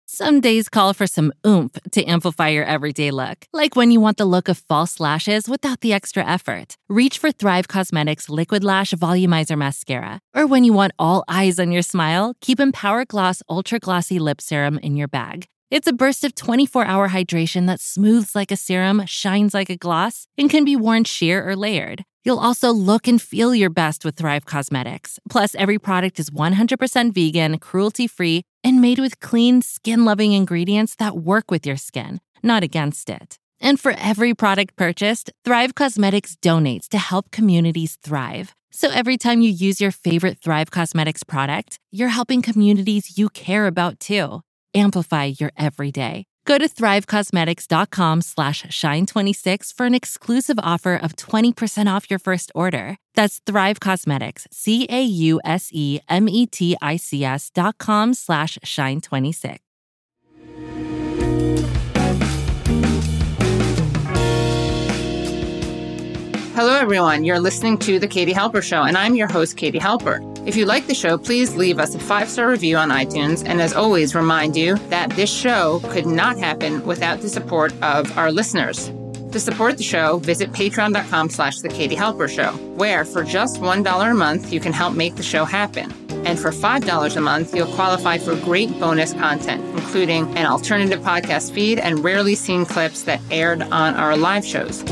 Some days call for some oomph to amplify your everyday look. Like when you want the look of false lashes without the extra effort. Reach for Thrive Cosmetics Liquid Lash Volumizer Mascara. Or when you want all eyes on your smile, keep Empower Gloss Ultra Glossy Lip Serum in your bag. It's a burst of 24-hour hydration that smooths like a serum, shines like a gloss, and can be worn sheer or layered. You'll also look and feel your best with Thrive Cosmetics. Plus, every product is 100% vegan, cruelty-free, and made with clean, skin-loving ingredients that work with your skin, not against it. And for every product purchased, Thrive Cosmetics donates to help communities thrive. So every time you use your favorite Thrive Cosmetics product, you're helping communities you care about too. Amplify your everyday. Go to thrivecosmetics.com/shine26 for an exclusive offer of 20% off your first order. That's Thrive Cosmetics, CAUSEMETICS.com/shine26. Hello, everyone. You're listening to The Katie Halper Show, and I'm your host, Katie Halper. If you like the show, please leave us a 5-star review on iTunes. And as always, remind you that this show could not happen without the support of our listeners. To support the show, visit patreon.com/The Katie Halper Show, where for just $1 a month, you can help make the show happen. And for $5 a month, you'll qualify for great bonus content, including an alternative podcast feed and rarely seen clips that aired on our live shows.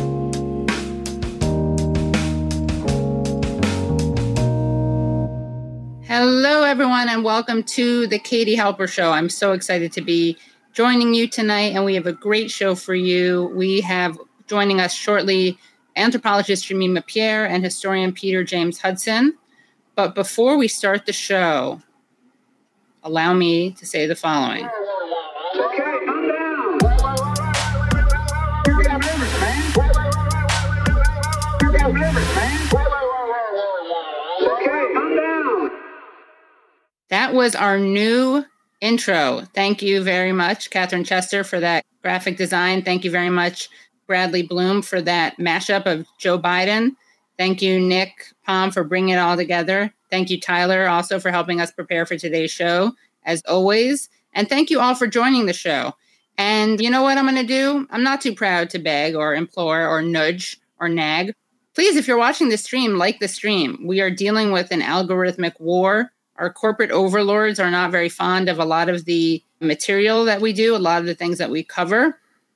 Hello, everyone, and welcome to the Katie Halper Show. I'm so excited to be joining you tonight, and we have a great show for you. We have joining us shortly anthropologist Jemima Pierre and historian Peter James Hudson. But before we start the show, allow me to say the following. Okay, I'm down. You got limits, man. You got limits, man. Okay, I'm down. That was our new intro. Thank you very much, Catherine Chester, for that graphic design. Thank you very much, Bradley Bloom, for that mashup of Joe Biden. Thank you, Nick Palm, for bringing it all together. Thank you, Tyler, also for helping us prepare for today's show, as always. And thank you all for joining the show. And you know what I'm going to do? I'm not too proud to beg or implore or nudge or nag. Please, if you're watching the stream, like the stream. We are dealing with an algorithmic war. Our corporate overlords are not very fond of a lot of the material that we do, a lot of the things that we cover.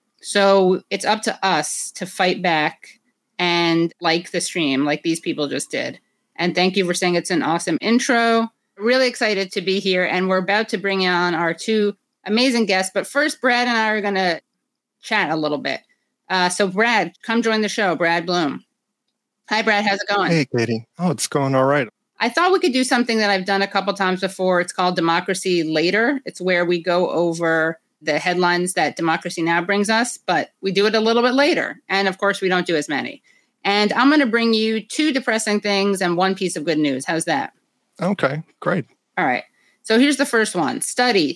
So it's up to us to fight back and like the stream, like these people just did. And thank you for saying it's an awesome intro. Really excited to be here. And we're about to bring on our two amazing guests. But first, Brad and I are going to chat a little bit. So Brad, come join the show. Brad Bloom. Hi, Brad. How's it going? Hey, Katie. Oh, it's going all right. I thought we could do something that I've done a couple times before. It's called Democracy Later. It's where we go over the headlines that Democracy Now! Brings us, but we do it a little bit later. And of course, we don't do as many. And I'm going to bring you two depressing things and one piece of good news. How's that? Okay, great. All right. So here's the first one. Study: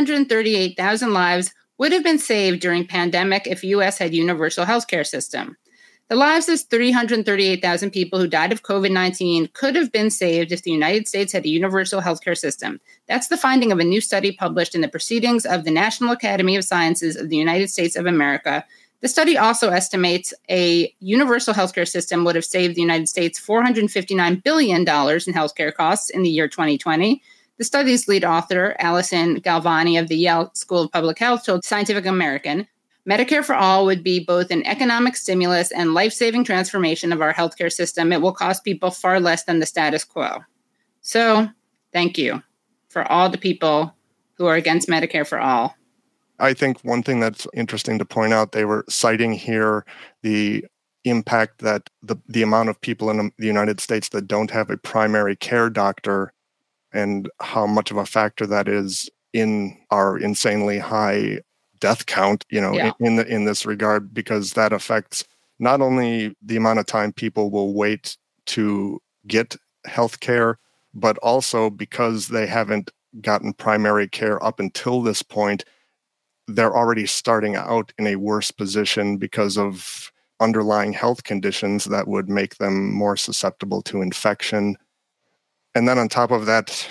338,000 lives would have been saved during pandemic if U.S. had universal healthcare system. The lives of 338,000 people who died of COVID-19 could have been saved if the United States had a universal healthcare system. That's the finding of a new study published in the Proceedings of the National Academy of Sciences of the United States of America. The study also estimates a universal healthcare system would have saved the United States $459 billion in healthcare costs in the year 2020. The study's lead author, Allison Galvani of the Yale School of Public Health, told Scientific American, Medicare for all would be both an economic stimulus and life-saving transformation of our healthcare system. It will cost people far less than the status quo. So, thank you for all the people who are against Medicare for all. I think one thing that's interesting to point out, they were citing here the impact that the amount of people in the United States that don't have a primary care doctor and how much of a factor that is in our insanely high death count, in this regard, because that affects not only the amount of time people will wait to get health care, but also because they haven't gotten primary care up until this point, they're already starting out in a worse position because of underlying health conditions that would make them more susceptible to infection. And then on top of that,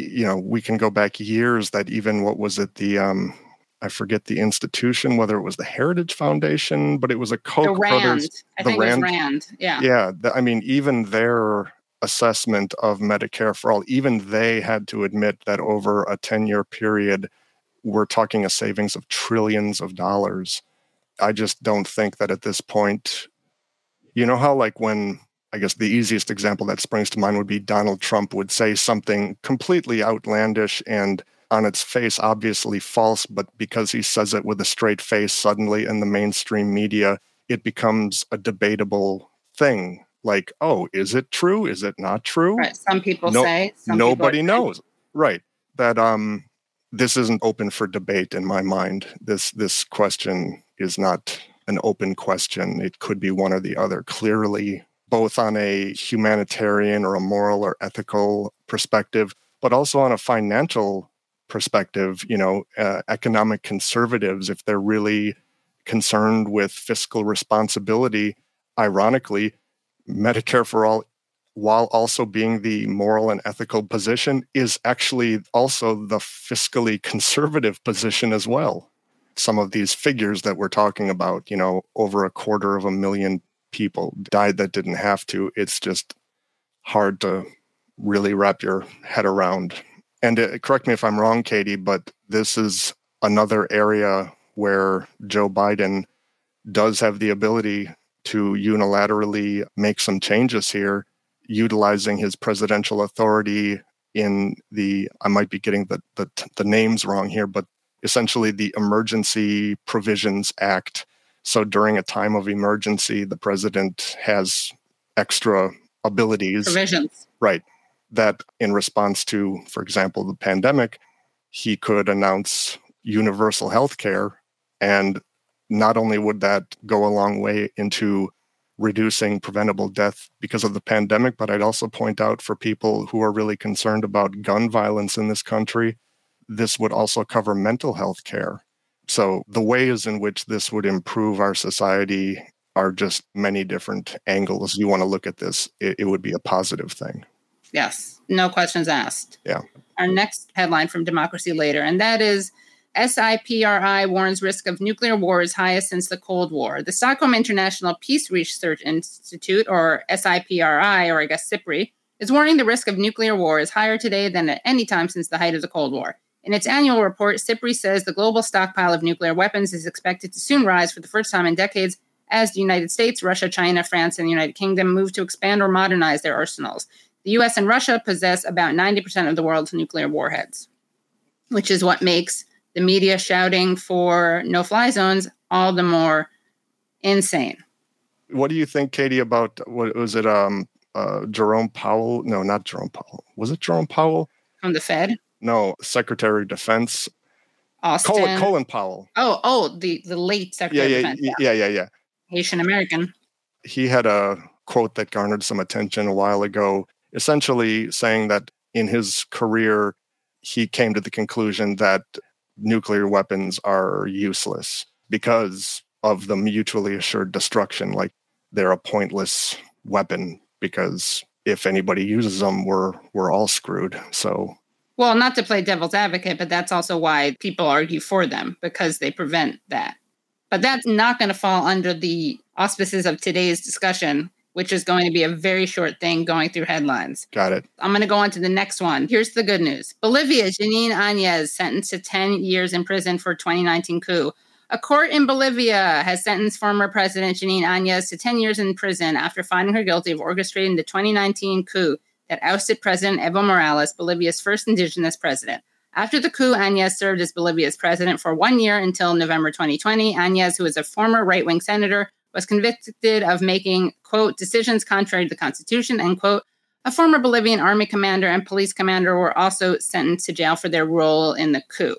we can go back years that even what was it, I forget the institution, whether it was the Heritage Foundation, but it was a Koch The Rand. brothers. I think it was Rand. Yeah. Yeah. Even their assessment of Medicare for All, even they had to admit that over a 10-year period, we're talking a savings of trillions of dollars. I just don't think that at this point, you know how like when, I guess the easiest example that springs to mind would be Donald Trump would say something completely outlandish and on its face obviously false, but because he says it with a straight face, suddenly in the mainstream media, it becomes a debatable thing. Like, oh, is it true? Is it not true? Right. Some people say. Nobody knows. Right. That this isn't open for debate in my mind. This question is not an open question. It could be one or the other. Clearly, both on a humanitarian or a moral or ethical perspective, but also on a financial perspective, economic conservatives, if they're really concerned with fiscal responsibility, ironically, Medicare for All, while also being the moral and ethical position, is actually also the fiscally conservative position as well. Some of these figures that we're talking about, over 250,000 people died that didn't have to. It's just hard to really wrap your head around. And correct me if I'm wrong, Katie, but this is another area where Joe Biden does have the ability to unilaterally make some changes here, utilizing his presidential authority in I might be getting the names wrong here, but essentially the Emergency Provisions Act. So during a time of emergency, the president has extra abilities. Provisions. Right. That in response to, for example, the pandemic, he could announce universal health care. And not only would that go a long way into reducing preventable death because of the pandemic, but I'd also point out for people who are really concerned about gun violence in this country, this would also cover mental health care. So the ways in which this would improve our society are just many different angles. You want to look at this, it would be a positive thing. Yes, no questions asked. Yeah. Our next headline from Democracy Later, and that is SIPRI warns risk of nuclear war is highest since the Cold War. The Stockholm International Peace Research Institute, or SIPRI, or I guess SIPRI, is warning the risk of nuclear war is higher today than at any time since the height of the Cold War. In its annual report, SIPRI says the global stockpile of nuclear weapons is expected to soon rise for the first time in decades as the United States, Russia, China, France, and the United Kingdom move to expand or modernize their arsenals. The U.S. and Russia possess about 90% of the world's nuclear warheads, which is what makes the media shouting for no-fly zones all the more insane. What do you think, Katie, about, what was it, Jerome Powell? No, not Jerome Powell. Was it Jerome Powell? From the Fed? No, Secretary of Defense. Austin. Colin Powell. Oh, the late Secretary of Defense. Yeah. Haitian American. He had a quote that garnered some attention a while ago, essentially saying that in his career, he came to the conclusion that nuclear weapons are useless because of the mutually assured destruction. Like, they're a pointless weapon because if anybody uses them, we're all screwed. So, well, not to play devil's advocate, but that's also why people argue for them, because they prevent that. But that's not going to fall under the auspices of today's discussion, which is going to be a very short thing going through headlines. Got it. I'm going to go on to the next one. Here's the good news. Bolivia, Jeanine Áñez sentenced to 10 years in prison for 2019 coup. A court in Bolivia has sentenced former President Jeanine Áñez to 10 years in prison after finding her guilty of orchestrating the 2019 coup that ousted President Evo Morales, Bolivia's first indigenous president. After the coup, Áñez served as Bolivia's president for 1 year until November 2020. Áñez, who is a former right-wing senator, was convicted of making, quote, decisions contrary to the Constitution, end quote. A former Bolivian army commander and police commander were also sentenced to jail for their role in the coup.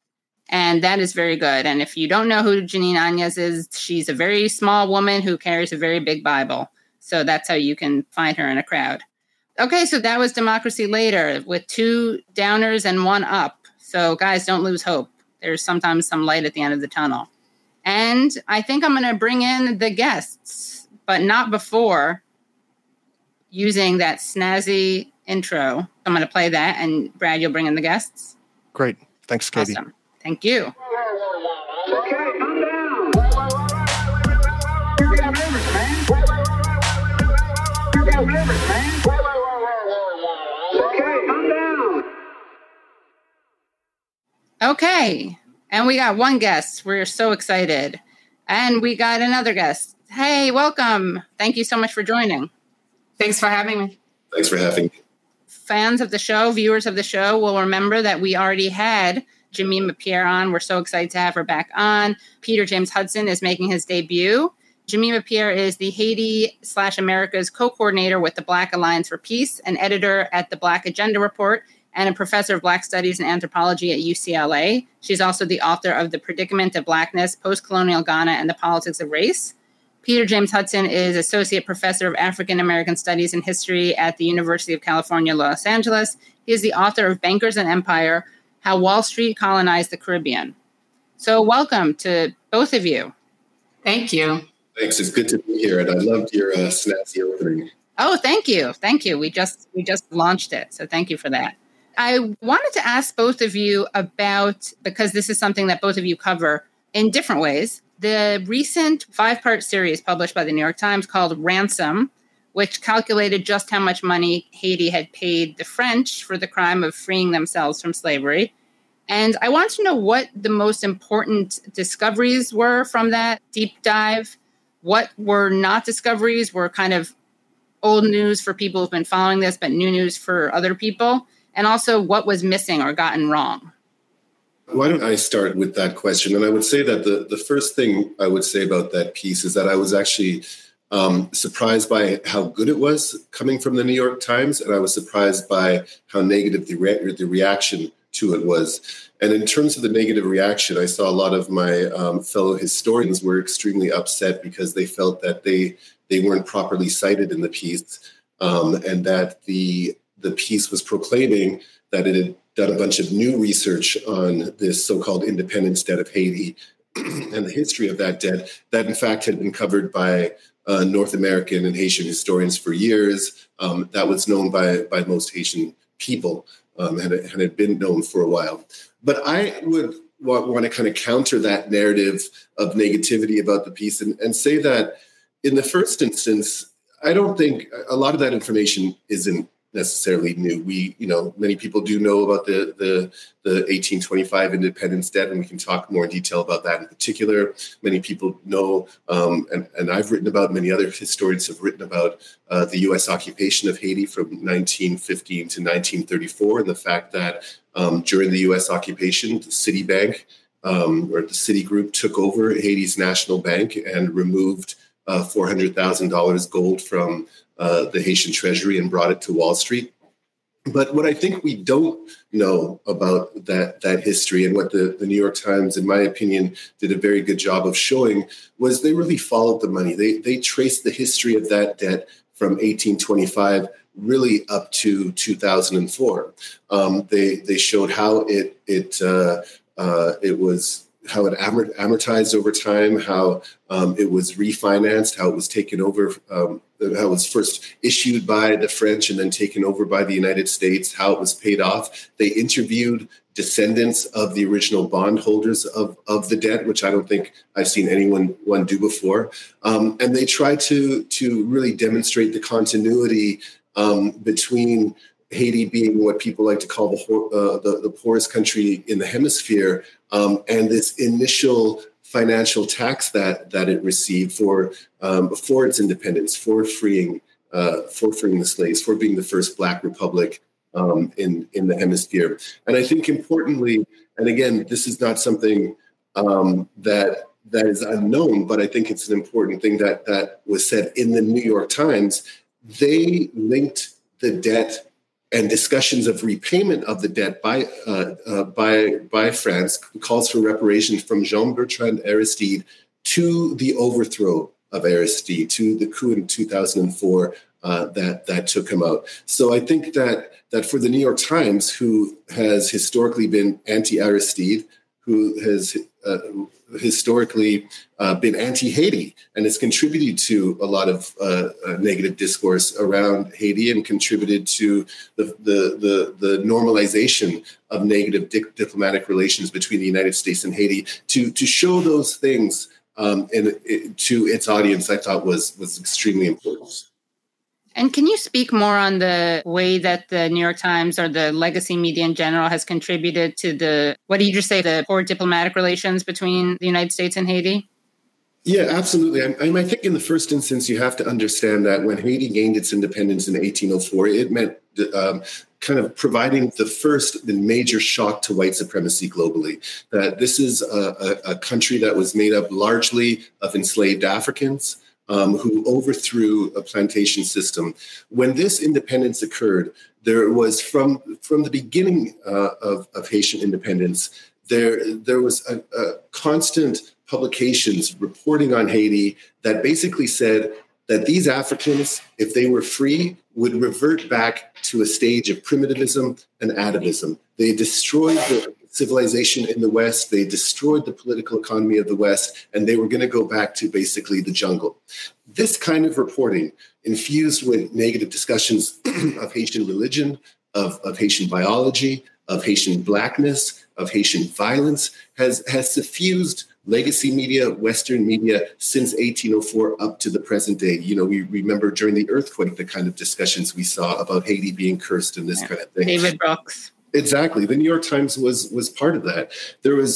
And that is very good. And if you don't know who Jeanine Áñez is, she's a very small woman who carries a very big Bible. So that's how you can find her in a crowd. Okay, so that was Democracy Later with 2 downers and 1 up. So guys, don't lose hope. There's sometimes some light at the end of the tunnel. And I think I'm going to bring in the guests, but not before using that snazzy intro. I'm going to play that, and Brad, you'll bring in the guests. Great. Thanks, Katie. Awesome. Thank you. Okay, calm down. You got nervous, man. You got nervous, man. Okay, calm down. Okay. And we got one guest. We're so excited. And we got another guest. Hey, welcome. Thank you so much for joining. Thanks for having me. Thanks for having me. Fans of the show, viewers of the show will remember that we already had Jemima Pierre on. We're so excited to have her back on. Peter James Hudson is making his debut. Jemima Pierre is the Haiti/America's co-coordinator with the Black Alliance for Peace, an editor at the Black Agenda Report, and a professor of Black Studies and Anthropology at UCLA. She's also the author of The Predicament of Blackness, Post-Colonial Ghana and the Politics of Race. Peter James Hudson is Associate Professor of African American Studies and History at the University of California, Los Angeles. He is the author of Bankers and Empire, How Wall Street Colonized the Caribbean. So welcome to both of you. Thank you. Thanks. It's good to be here, and I loved your snazzy opening. Oh, thank you. Thank you. We just launched it, so thank you for that. I wanted to ask both of you about, because this is something that both of you cover in different ways, the recent 5-part series published by the New York Times called Ransom, which calculated just how much money Haiti had paid the French for the crime of freeing themselves from slavery. And I want to know what the most important discoveries were from that deep dive. What were not discoveries, were kind of old news for people who've been following this, but new news for other people. And also what was missing or gotten wrong. Why don't I start with that question? And I would say that the first thing I would say about that piece is that I was actually surprised by how good it was coming from the New York Times, and I was surprised by how negative the reaction to it was. And in terms of the negative reaction, I saw a lot of my fellow historians were extremely upset because they felt that they weren't properly cited in the piece, and that the piece was proclaiming that it had done a bunch of new research on this so-called independence debt of Haiti and the history of that debt that, in fact, had been covered by North American and Haitian historians for years. That was known by most Haitian people and had been known for a while. But I would want to kind of counter that narrative of negativity about the piece and say that in the first instance, I don't think a lot of that information isn't necessarily new. Many people do know about the 1825 independence debt, and we can talk more in detail about that in particular. Many people know, and I've written about, many other historians have written about the U.S. occupation of Haiti from 1915 to 1934, and the fact that during the U.S. occupation, the Citibank or the Citigroup took over Haiti's national bank and removed $400,000 gold from the Haitian treasury and brought it to Wall Street. But what I think we don't know about that history, and what the New York Times, in my opinion, did a very good job of showing, was they really followed the money. They traced the history of that debt from 1825 really up to 2004. They showed how it amortized over time, how it was refinanced, how it was taken over, how it was first issued by the French and then taken over by the United States, how it was paid off. They interviewed descendants of the original bondholders of the debt, which I don't think I've seen anyone do before. And they tried to really demonstrate the continuity between Haiti being what people like to call the poorest country in the hemisphere, and this initial financial tax that it received for its independence, for freeing the slaves, for being the first Black republic in the hemisphere. And I think importantly, and again, this is not something that is unknown, but I think it's an important thing that was said in the New York Times. They linked the debt and discussions of repayment of the debt by France, calls for reparations from Jean-Bertrand Aristide to the overthrow of Aristide, to the coup in 2004 that took him out. So I think that for the New York Times, who has historically been anti-Aristide, who has historically been anti-Haiti and has contributed to a lot of negative discourse around Haiti and contributed to the normalization of negative diplomatic relations between the United States and Haiti. To show those things to its audience, I thought was extremely important. And can you speak more on the way that the New York Times or the legacy media in general has contributed to the poor diplomatic relations between the United States and Haiti? Yeah, absolutely. I think in the first instance, you have to understand that when Haiti gained its independence in 1804, it meant kind of providing the major shock to white supremacy globally. That this is a country that was made up largely of enslaved Africans, who overthrew a plantation system. When this independence occurred, there was from the beginning of Haitian independence, there was a constant publications reporting on Haiti that basically said that these Africans, if they were free, would revert back to a stage of primitivism and atavism. They destroyed the civilization in the West, they destroyed the political economy of the West, and they were going to go back to basically the jungle. This kind of reporting, infused with negative discussions of Haitian religion, of Haitian biology, of Haitian blackness, of Haitian violence, has suffused legacy media, Western media since 1804 up to the present day. You know, we remember during the earthquake, the kind of discussions we saw about Haiti being cursed and this kind of thing. David Brooks. Exactly. The New York Times was part of that. There was,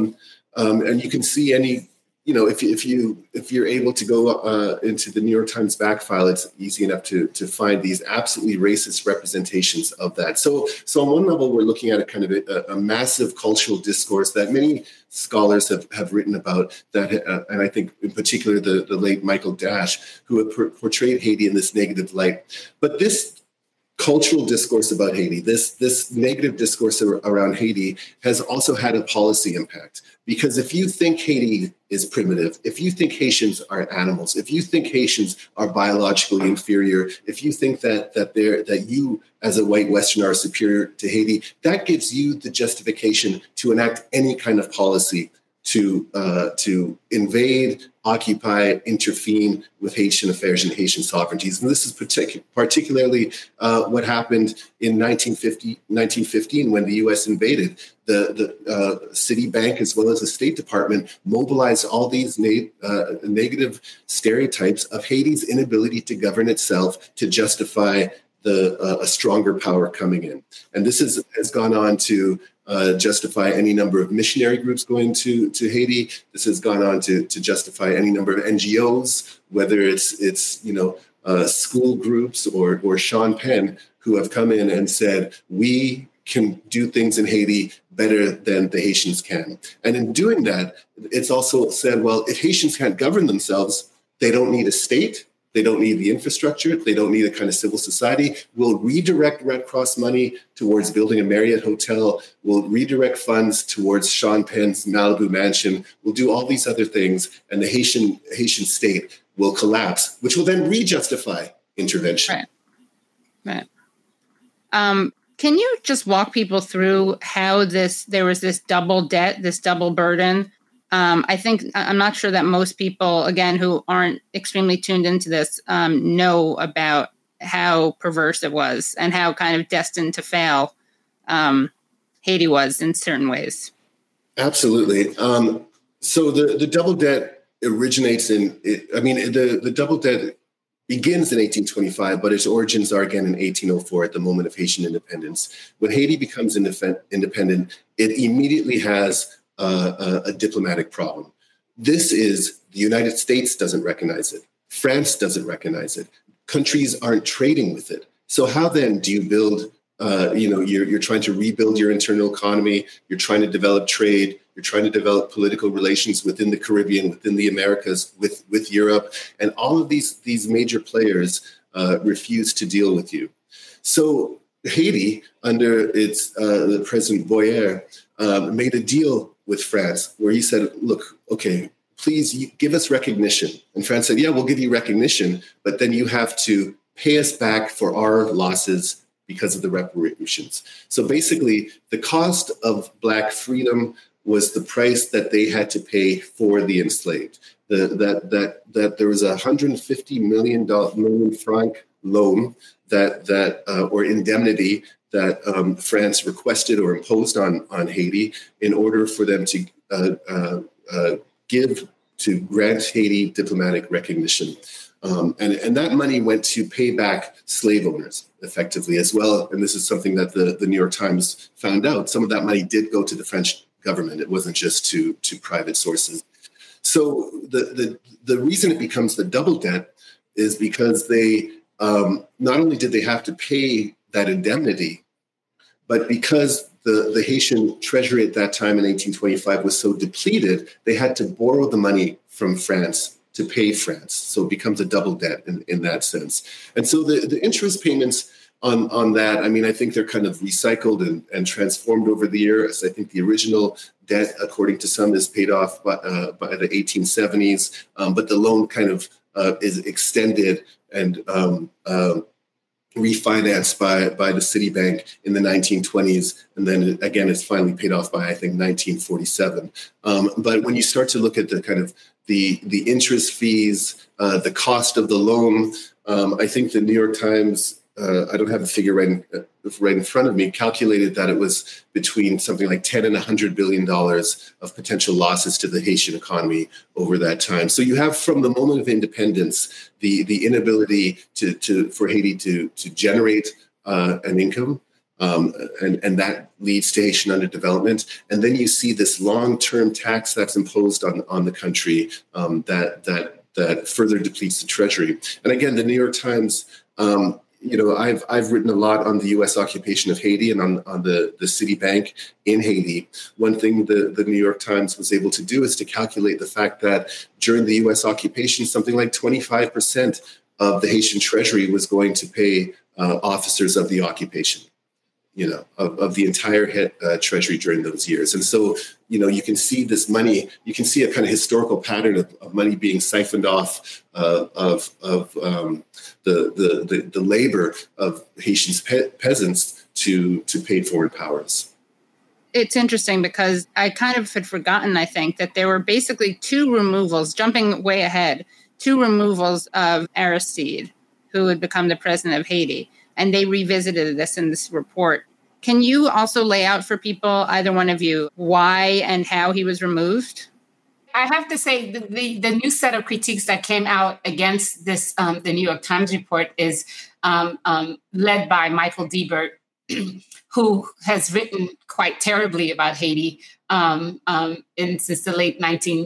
and you can see any, you know, if you're able to go into the New York Times back file, it's easy enough to find these absolutely racist representations of that. So on one level, we're looking at a kind of a massive cultural discourse that many scholars have written about that, and I think in particular the late Michael Dash, who have portrayed Haiti in this negative light. But this cultural discourse about Haiti, this negative discourse around Haiti has also had a policy impact. Because if you think Haiti is primitive, if you think Haitians are animals, if you think Haitians are biologically inferior, if you think that you as a white Westerner are superior to Haiti, that gives you the justification to enact any kind of policy to invade, occupy, intervene with Haitian affairs and Haitian sovereignties. And this is particularly what happened in 1915 when the U.S. invaded. The Citibank, as well as the State Department, mobilized all these negative stereotypes of Haiti's inability to govern itself to justify a stronger power coming in. And this has gone on to justify any number of missionary groups going to Haiti. This has gone on to justify any number of NGOs, whether it's school groups or Sean Penn, who have come in and said, we can do things in Haiti better than the Haitians can. And in doing that, it's also said, well, if Haitians can't govern themselves, they don't need a state. They don't need the infrastructure. They don't need a kind of civil society. We'll redirect Red Cross money towards building a Marriott hotel. We'll redirect funds towards Sean Penn's Malibu mansion. We'll do all these other things, and the Haitian state will collapse, which will then re-justify intervention. Right. Can you just walk people through how there was this double debt, this double burden? I'm not sure that most people, again, who aren't extremely tuned into this, know about how perverse it was and how kind of destined to fail Haiti was in certain ways. Absolutely. So the double debt originates the double debt begins in 1825, but its origins are again in 1804 at the moment of Haitian independence. When Haiti becomes independent, it immediately has a diplomatic problem. This is the United States doesn't recognize it. France doesn't recognize it. Countries aren't trading with it. So how then do you build, you're trying to rebuild your internal economy. You're trying to develop trade. You're trying to develop political relations within the Caribbean, within the Americas, with Europe. And all of these major players refuse to deal with you. So Haiti, under the President Boyer, made a deal with France where he said, look, okay, please give us recognition. And France said, yeah, we'll give you recognition, but then you have to pay us back for our losses because of the reparations. So basically, the cost of Black freedom was the price that they had to pay for the enslaved. That there was $150 million franc loan or indemnity that France requested or imposed on Haiti in order for them to grant Haiti diplomatic recognition. And that money went to pay back slave owners effectively as well. And this is something that the New York Times found out. Some of that money did go to the French government. It wasn't just to private sources. So the reason it becomes the double debt is because they not only did they have to pay that indemnity, but because the Haitian treasury at that time in 1825 was so depleted, they had to borrow the money from France to pay France. So it becomes a double debt in that sense. And so the interest payments on that, I mean, I think they're kind of recycled and transformed over the years. I think the original debt, according to some, is paid off by the 1870s, but the loan kind of is extended and refinanced by the Citibank in the 1920s. And then again, it's finally paid off by, I think, 1947. But when you start to look at the kind of the interest fees, the cost of the loan, I think the New York Times, I don't have the figure right in front of me, calculated that it was between something like $10 and $100 billion of potential losses to the Haitian economy over that time. So you have, from the moment of independence, the inability for Haiti to generate an income, and that leads to Haitian underdevelopment. And then you see this long-term tax that's imposed on the country that further depletes the treasury. And again, the New York Times. I've written a lot on the U.S. occupation of Haiti and on the Citibank in Haiti. One thing the New York Times was able to do is to calculate the fact that during the U.S. occupation, something like 25% of the Haitian treasury was going to pay officers of the occupation, of the entire treasury during those years. And so, you can see this money, you can see a kind of historical pattern of money being siphoned off of the labor of Haitian peasants to pay foreign powers. It's interesting because I kind of had forgotten, I think, that there were basically two removals, jumping way ahead, two removals of Aristide, who would become the president of Haiti. And they revisited this in this report. Can you also lay out for people, either one of you, why and how he was removed? I have to say the new set of critiques that came out against this, the New York Times report, is led by Michael Debert, who has written quite terribly about Haiti since the late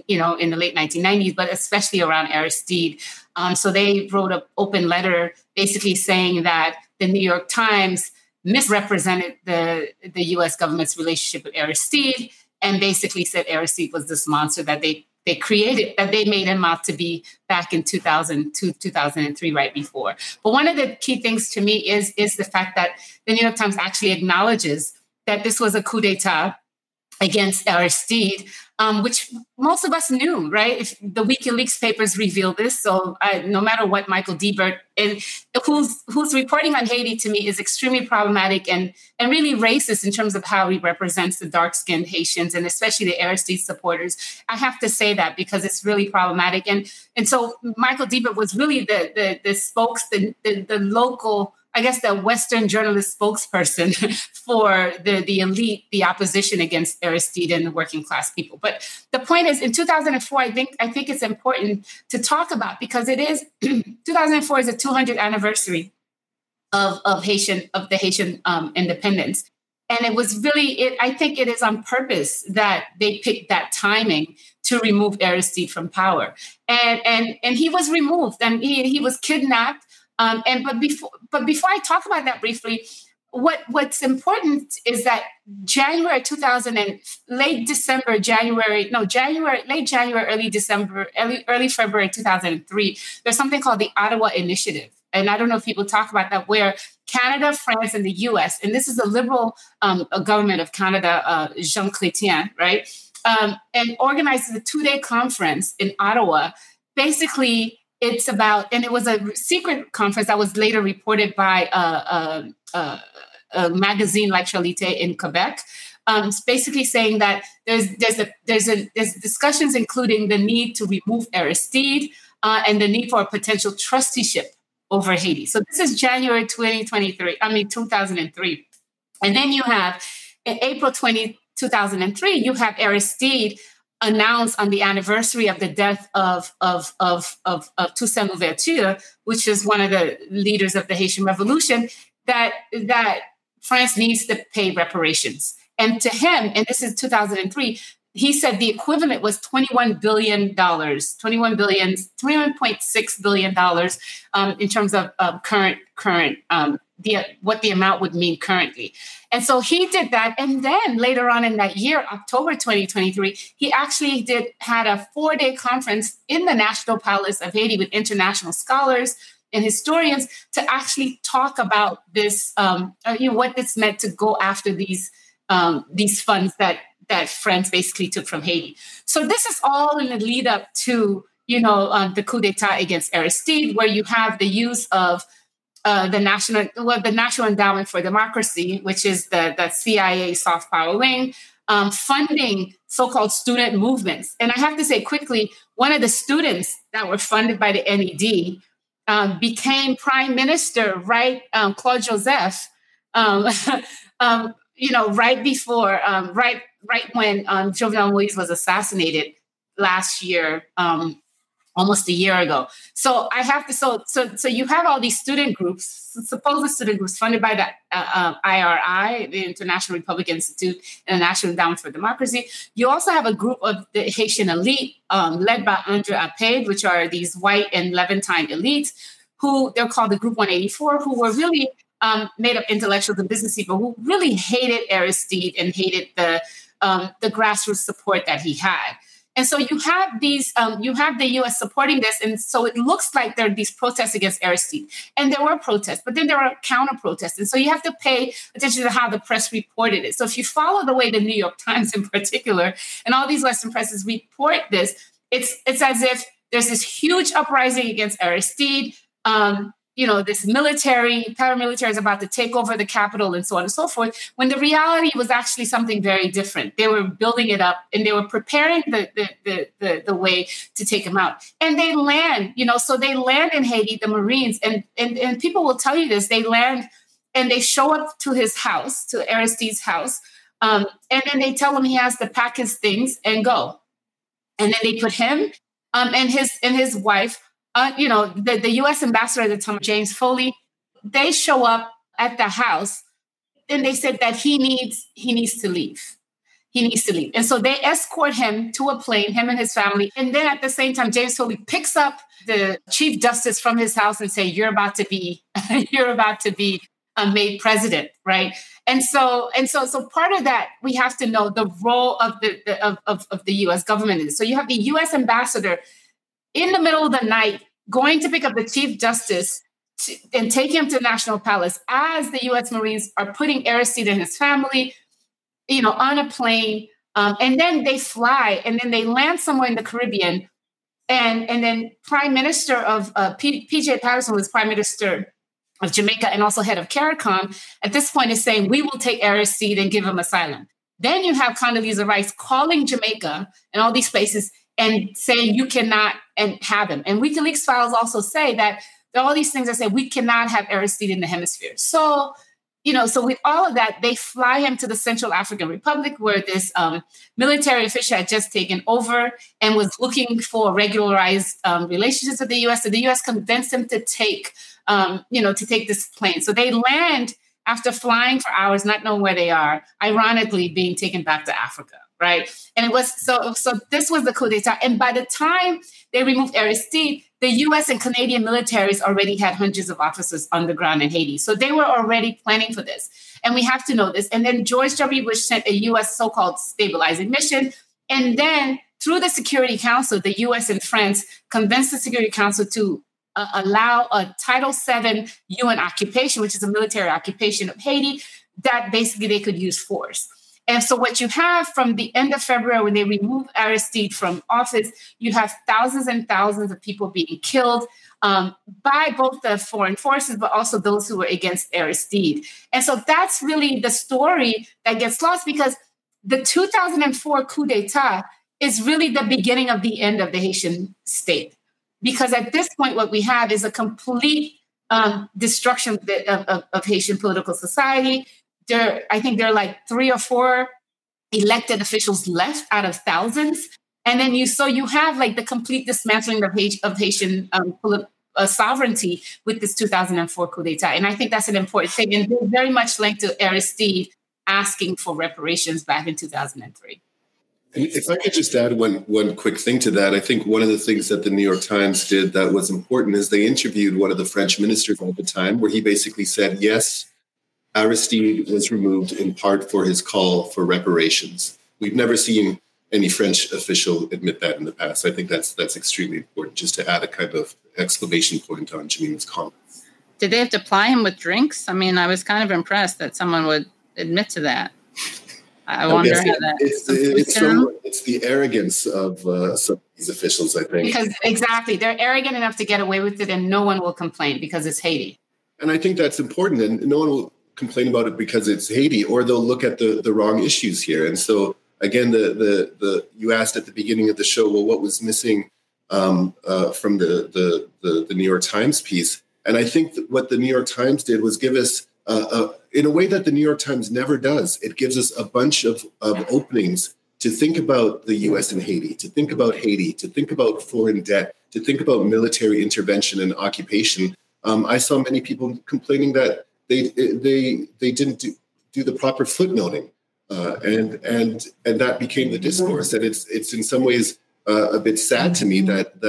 1990s, but especially around Aristide. So they wrote an open letter basically saying that the New York Times misrepresented the U.S. government's relationship with Aristide, and basically said Aristide was this monster that they created, that they made him out to be back in 2002, 2003, right before. But one of the key things to me is the fact that the New York Times actually acknowledges that this was a coup d'etat against Aristide, which most of us knew, right? If the WikiLeaks papers revealed this, so no matter what Michael Debert, and who's reporting on Haiti, to me is extremely problematic and really racist in terms of how he represents the dark-skinned Haitians and especially the Aristide supporters. I have to say that because it's really problematic, and so Michael Debert was really the local, I guess, the Western journalist spokesperson for the elite, the opposition against Aristide and the working class people. But the point is, in 2004, I think it's important to talk about, because it is 2004 is the 200th anniversary of the Haitian independence, and it was really I think it is on purpose that they picked that timing to remove Aristide from power, and he was removed, and he was kidnapped. But before I talk about that briefly, what's important is that late January, early February 2003, there's something called the Ottawa Initiative. And I don't know if people talk about that, where Canada, France, and the U.S., and this is a liberal government of Canada, Jean Chrétien, right, and organizes a 2-day conference in Ottawa. Basically, it's about, and it was a secret conference that was later reported by a magazine like Charité in Quebec, It's basically saying that there's discussions including the need to remove Aristide and the need for a potential trusteeship over Haiti. So this is January 2003. And then you have in April 2003, you have Aristide announced on the anniversary of the death of Toussaint Louverture, which is one of the leaders of the Haitian Revolution, that France needs to pay reparations. And to him, and this is 2003, he said the equivalent was $21.6 billion in terms of current what the amount would mean currently. And so he did that. And then later on in that year, October 2023, he actually had a 4-day conference in the National Palace of Haiti with international scholars and historians to actually talk about this, what this meant to go after these funds that France basically took from Haiti. So this is all in the lead up to, the coup d'etat against Aristide, where you have the use of the National Endowment for Democracy, which is the CIA soft power wing, funding so-called student movements. And I have to say quickly, one of the students that were funded by the NED became prime minister, right? Claude Joseph, right before, right when Jovenel Moïse was assassinated last year, almost a year ago. So I have to, so you have all these student groups, supposed student groups funded by the IRI, the International Republican Institute, and the National Endowment for Democracy. You also have a group of the Haitian elite led by Andre Aped, which are these white and Levantine elites, who they're called the Group 184, who were really made up intellectuals and business people who really hated Aristide and hated the grassroots support that he had. And so you have you have the U.S. supporting this. And so it looks like there are these protests against Aristide. And there were protests, but then there are counter protests. And so you have to pay attention to how the press reported it. So if you follow the way the New York Times in particular, and all these Western presses report this, it's as if there's this huge uprising against Aristide. This paramilitary is about to take over the capital and so on and so forth, when the reality was actually something very different. They were building it up and they were preparing the way to take him out. And they land, so they land in Haiti, the Marines, and people will tell you this, they land and they show up to his house, to Aristide's house, and then they tell him he has to pack his things and go. And then they put him and his wife, the U.S. ambassador at the time, James Foley, they show up at the house and they said that he needs to leave. He needs to leave. And so they escort him to a plane, him and his family. And then at the same time, James Foley picks up the Chief Justice from his house and say, you're about to be made president, right? And so part of that, we have to know the role of the U.S. government is. So you have the U.S. ambassador in the middle of the night, going to pick up the Chief Justice and take him to the National Palace as the U.S. Marines are putting Aristide and his family, on a plane. And then they fly and then they land somewhere in the Caribbean. And then Prime Minister of P.J. Patterson was Prime Minister of Jamaica and also head of CARICOM, at this point is saying, we will take Aristide and give him asylum. Then you have Condoleezza Rice calling Jamaica and all these places and saying you cannot have him. And WikiLeaks files also say that all these things are saying we cannot have Aristide in the hemisphere. So, so with all of that, they fly him to the Central African Republic, where this military official had just taken over and was looking for regularized relationships with the U.S. So the U.S. convinced him to take this plane. So they land after flying for hours, not knowing where they are, ironically being taken back to Africa. Right. And it was so this was the coup d'etat. And by the time they removed Aristide, the U.S. and Canadian militaries already had hundreds of officers on the ground in Haiti. So they were already planning for this. And we have to know this. And then George W. Bush sent a U.S. so-called stabilizing mission. And then through the Security Council, the U.S. and France convinced the Security Council to allow a Title VII UN occupation, which is a military occupation of Haiti, that basically they could use force. And so what you have from the end of February, when they remove Aristide from office, you have thousands and thousands of people being killed by both the foreign forces, but also those who were against Aristide. And so that's really the story that gets lost, because the 2004 coup d'etat is really the beginning of the end of the Haitian state. Because at this point, what we have is a complete destruction of Haitian political society. I think there are like 3 or 4 elected officials left out of thousands. And then you have like the complete dismantling of Haitian sovereignty with this 2004 coup d'etat. And I think that's an important thing. And they're very much linked to Aristide asking for reparations back in 2003. And if I could just add one quick thing to that, I think one of the things that the New York Times did that was important is they interviewed one of the French ministers at the time, where he basically said, yes, Aristide was removed in part for his call for reparations. We've never seen any French official admit that in the past. I think that's extremely important, just to add a kind of exclamation point on Jemima's comments. Did they have to ply him with drinks? I mean, I was kind of impressed that someone would admit to that. I wonder how that... It's the arrogance of some of these officials, I think. Because exactly, they're arrogant enough to get away with it, and no one will complain because it's Haiti. And I think that's important, and no one will complain about it because it's Haiti, or they'll look at the wrong issues here. And so, again, you asked at the beginning of the show, well, what was missing from the New York Times piece? And I think that what the New York Times did was give us, in a way that the New York Times never does, it gives us a bunch of openings to think about the U.S. and Haiti, to think about Haiti, to think about foreign debt, to think about military intervention and occupation. I saw many people complaining that they didn't do the proper footnoting, and that became the discourse. And it's in some ways a bit sad to me that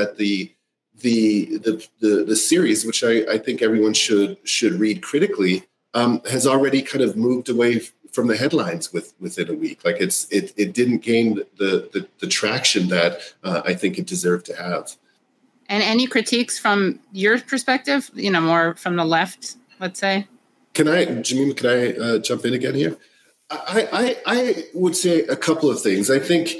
the series, which I think everyone should read critically, has already kind of moved away from the headlines within a week. Like it didn't gain the traction that I think it deserved to have. And any critiques from your perspective, more from the left, let's say? Jemima, can I jump in again here? I would say a couple of things. I think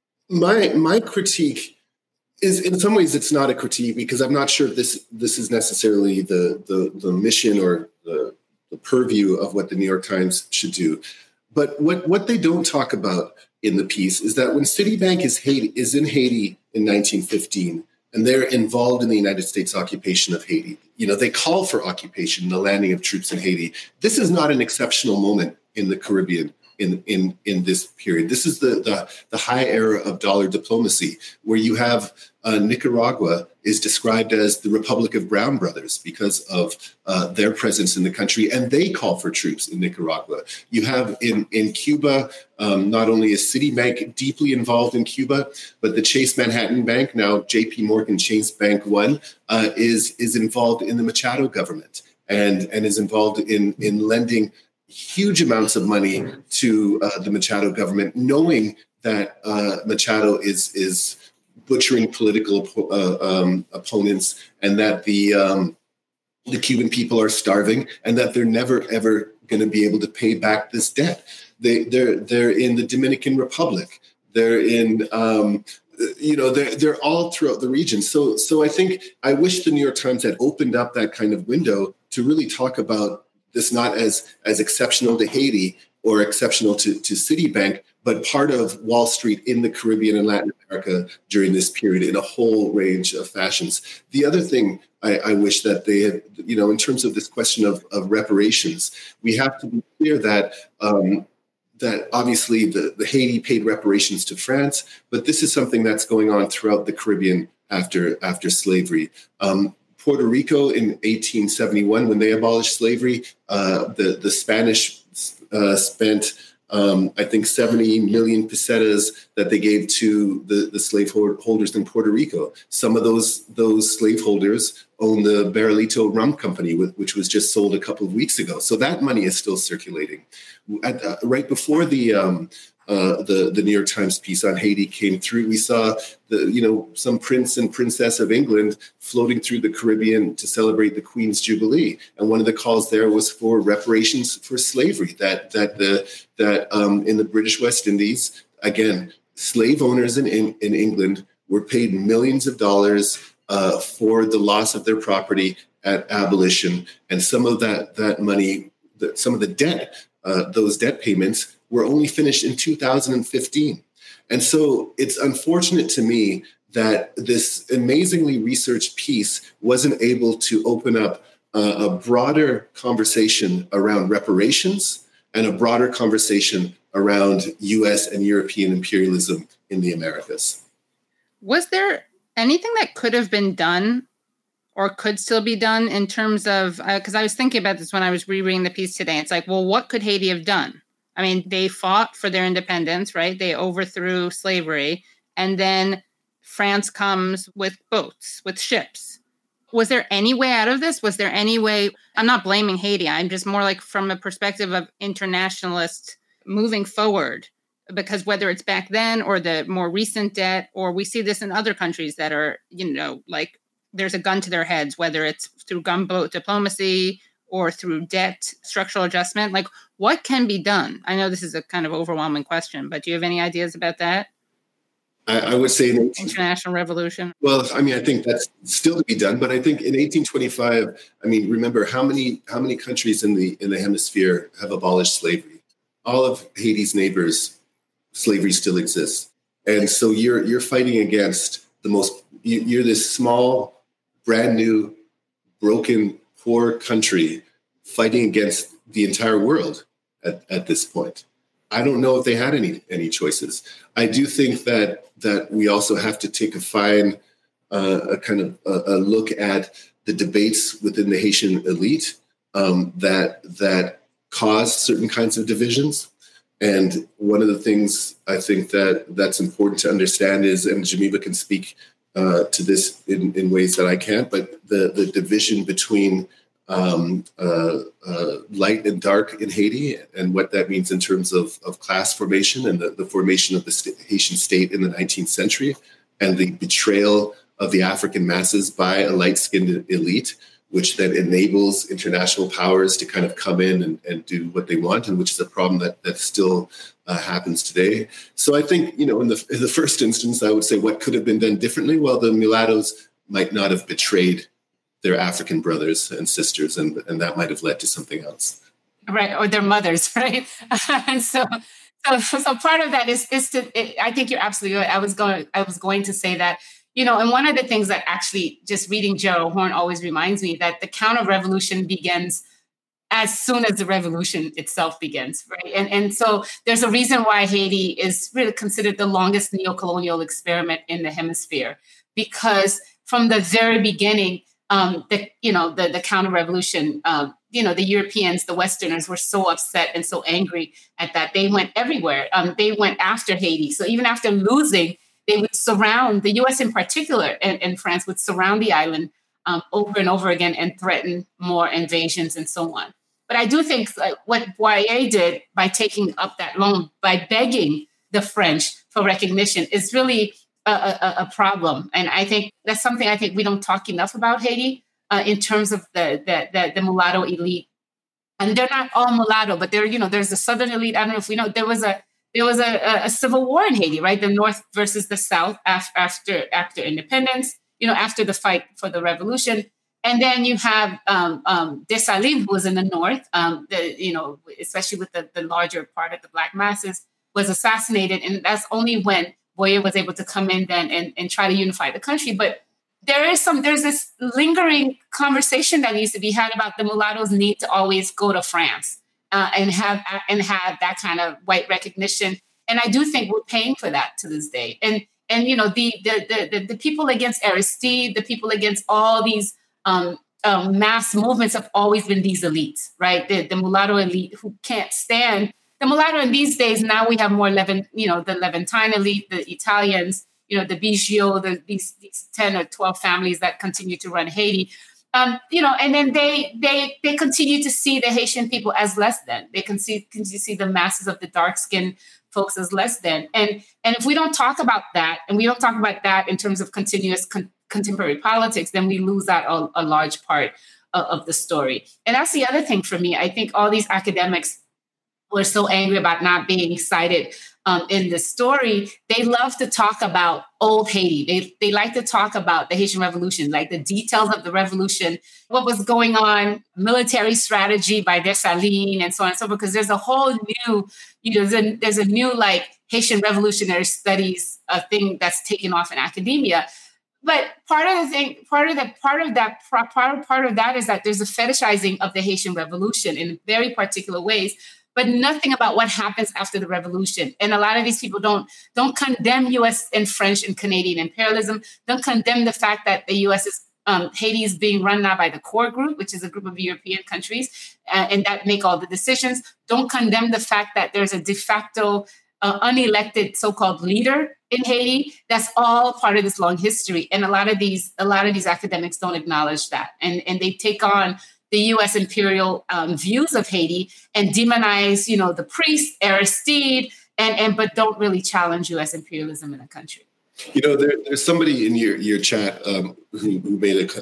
my critique is, in some ways, it's not a critique, because I'm not sure if this is necessarily the mission or the purview of what the New York Times should do. But what they don't talk about in the piece is that when Citibank is in Haiti in 1915, and they're involved in the United States occupation of Haiti, they call for occupation, the landing of troops in Haiti. This is not an exceptional moment in the Caribbean in this period. This is the high era of dollar diplomacy, where you have Nicaragua is described as the Republic of Brown Brothers because of their presence in the country, and they call for troops in Nicaragua. You have in Cuba, not only is Citibank deeply involved in Cuba, but the Chase Manhattan Bank, now JP Morgan Chase Bank One, is involved in the Machado government and is involved in lending huge amounts of money to the Machado government, knowing that Machado is butchering political opponents, and that the Cuban people are starving, and that they're never ever going to be able to pay back this debt. They're in the Dominican Republic. They're in they're all throughout the region. So I think I wish the New York Times had opened up that kind of window to really talk about this, not as exceptional to Haiti or exceptional to Citibank, but part of Wall Street in the Caribbean and Latin America during this period in a whole range of fashions. The other thing I wish that they had, in terms of this question of reparations, we have to be clear that that obviously the Haiti paid reparations to France, but this is something that's going on throughout the Caribbean after slavery. Puerto Rico in 1871, when they abolished slavery, the Spanish spent, I think, 70 million pesetas that they gave to the slaveholders in Puerto Rico. Some of those slaveholders own the Barrilito Rum Company, which was just sold a couple of weeks ago. So that money is still circulating. Right before the New York Times piece on Haiti came through, we saw some prince and princess of England floating through the Caribbean to celebrate the Queen's Jubilee, and one of the calls there was for reparations for slavery. That in the British West Indies, again, slave owners in England were paid millions of dollars for the loss of their property at abolition, and some of that money, some of the debt, those debt payments were only finished in 2015. And so it's unfortunate to me that this amazingly researched piece wasn't able to open up a broader conversation around reparations and a broader conversation around US and European imperialism in the Americas. Was there anything that could have been done or could still be done in terms of, because I was thinking about this when I was rereading the piece today. It's like, well, what could Haiti have done? I mean, they fought for their independence, right? They overthrew slavery. And then France comes with boats, with ships. Was there any way out of this? Was there any way? I'm not blaming Haiti. I'm just more like from a perspective of internationalists moving forward, because whether it's back then or the more recent debt, or we see this in other countries that are, like there's a gun to their heads, whether it's through gunboat diplomacy or through debt structural adjustment, like what can be done? I know this is a kind of overwhelming question, but do you have any ideas about that? I would say international revolution. Well, I mean, I think that's still to be done, but I think in 1825, I mean, remember how many countries in the hemisphere have abolished slavery? All of Haiti's neighbors, slavery still exists, and so you're fighting against you're this small, brand new, broken, poor country fighting against the entire world at this point. I don't know if they had any choices. I do think that we also have to take a fine a look at the debates within the Haitian elite that cause certain kinds of divisions. And one of the things I think that's important to understand is, and Jamiba can speak to this in ways that I can't, but the division between light and dark in Haiti, and what that means in terms of class formation and the formation of the Haitian state in the 19th century, and the betrayal of the African masses by a light-skinned elite, which then enables international powers to kind of come in and do what they want, and which is a problem that still happens today. So I think, in the first instance, I would say what could have been done differently? Well, the mulattoes might not have betrayed their African brothers and sisters, and that might have led to something else. Right, or their mothers, right? And so part of that is I think you're absolutely right. I was going to say that, and one of the things that actually just reading Gerald Horne always reminds me that the counter-revolution begins as soon as the revolution itself begins, right? And so there's a reason why Haiti is really considered the longest neo-colonial experiment in the hemisphere, because from the very beginning, the counter-revolution, the Europeans, the Westerners were so upset and so angry at that. They went everywhere. They went after Haiti. So even after losing, they would surround, the U.S. in particular, and France would surround the island over and over again and threaten more invasions and so on. But I do think what Boyer did by taking up that loan, by begging the French for recognition, is really a problem. And I think that's something I think we don't talk enough about Haiti in terms of the mulatto elite. And they're not all mulatto, but there's the Southern elite. I don't know if we know, there was a civil war in Haiti, right? The North versus the South after independence, after the fight for the revolution. And then you have Dessalines, who was in the North, especially with the larger part of the Black masses, was assassinated. And that's only when Boyer was able to come in then and try to unify the country. But there's this lingering conversation that needs to be had about the mulattoes need to always go to France and have that kind of white recognition. And I do think we're paying for that to this day. And the people against Aristide, the people against all these mass movements have always been these elites, right? The mulatto elite who can't stand the mulatto in these days. Now we have more the Levantine elite, the Italians, the Biggio, these 10 or 12 families that continue to run Haiti. And then they continue to see the Haitian people as less than. They continue to see the masses of the dark-skinned folks as less than. And if we don't talk about that, and we don't talk about that in terms of continuous contemporary politics, then we lose out a large part of the story. And that's the other thing for me. I think all these academics were so angry about not being cited in the story, they love to talk about old Haiti. They like to talk about the Haitian Revolution, like the details of the revolution, what was going on, military strategy by Dessalines, and so on and so forth. Because there's a whole new, there's a new like Haitian revolutionary studies thing that's taken off in academia. But part of that is that there's a fetishizing of the Haitian Revolution in very particular ways, but nothing about what happens after the revolution. And a lot of these people don't condemn U.S. and French and Canadian imperialism, don't condemn the fact that the U.S. is Haiti is being run now by the core group, which is a group of European countries, and that make all the decisions. Don't condemn the fact that there's a de facto unelected so-called leader in Haiti. That's all part of this long history. And a lot of these academics don't acknowledge that. And they take on the U.S. imperial views of Haiti and demonize, the priest, Aristide, but don't really challenge U.S. imperialism in the country. There's somebody in your chat who made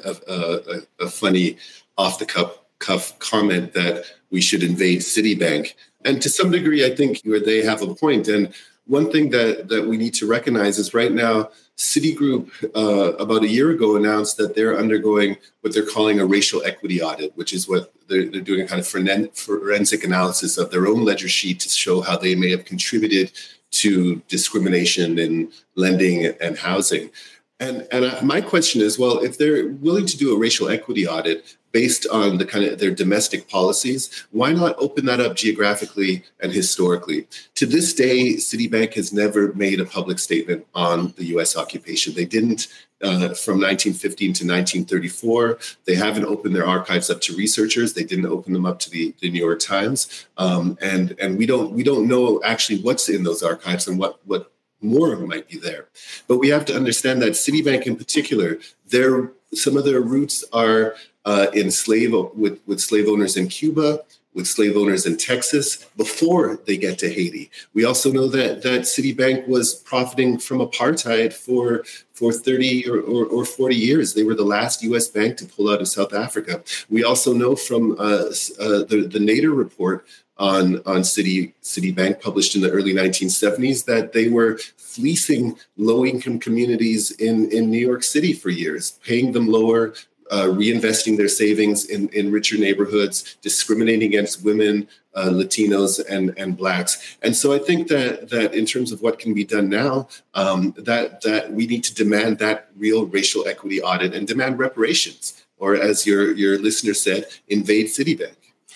a funny off-the-cuff comment that we should invade Citibank. And to some degree, I think they have a point. And one thing that we need to recognize is right now, Citigroup about a year ago announced that they're undergoing what they're calling a racial equity audit, which is what they're doing a kind of forensic analysis of their own ledger sheet to show how they may have contributed to discrimination in lending and housing. And my question is, well, if they're willing to do a racial equity audit based on the kind of their domestic policies, why not open that up geographically and historically? To this day, Citibank has never made a public statement on the U.S. occupation. They didn't from 1915 to 1934. They haven't opened their archives up to researchers. They didn't open them up to the New York Times. And we don't know actually what's in those archives and what more might be there. But we have to understand that Citibank in particular, some of their roots are with slave owners in Cuba, with slave owners in Texas before they get to Haiti. We also know that Citibank was profiting from apartheid for 30 or 40 years. They were the last U.S. bank to pull out of South Africa. We also know from the Nader report on Citibank, published in the early 1970s, that they were fleecing low-income communities in New York City for years, paying them lower, reinvesting their savings in richer neighborhoods, discriminating against women, Latinos, and Blacks. And so I think that in terms of what can be done now, that we need to demand that real racial equity audit and demand reparations, or as your listener said, invade Citibank.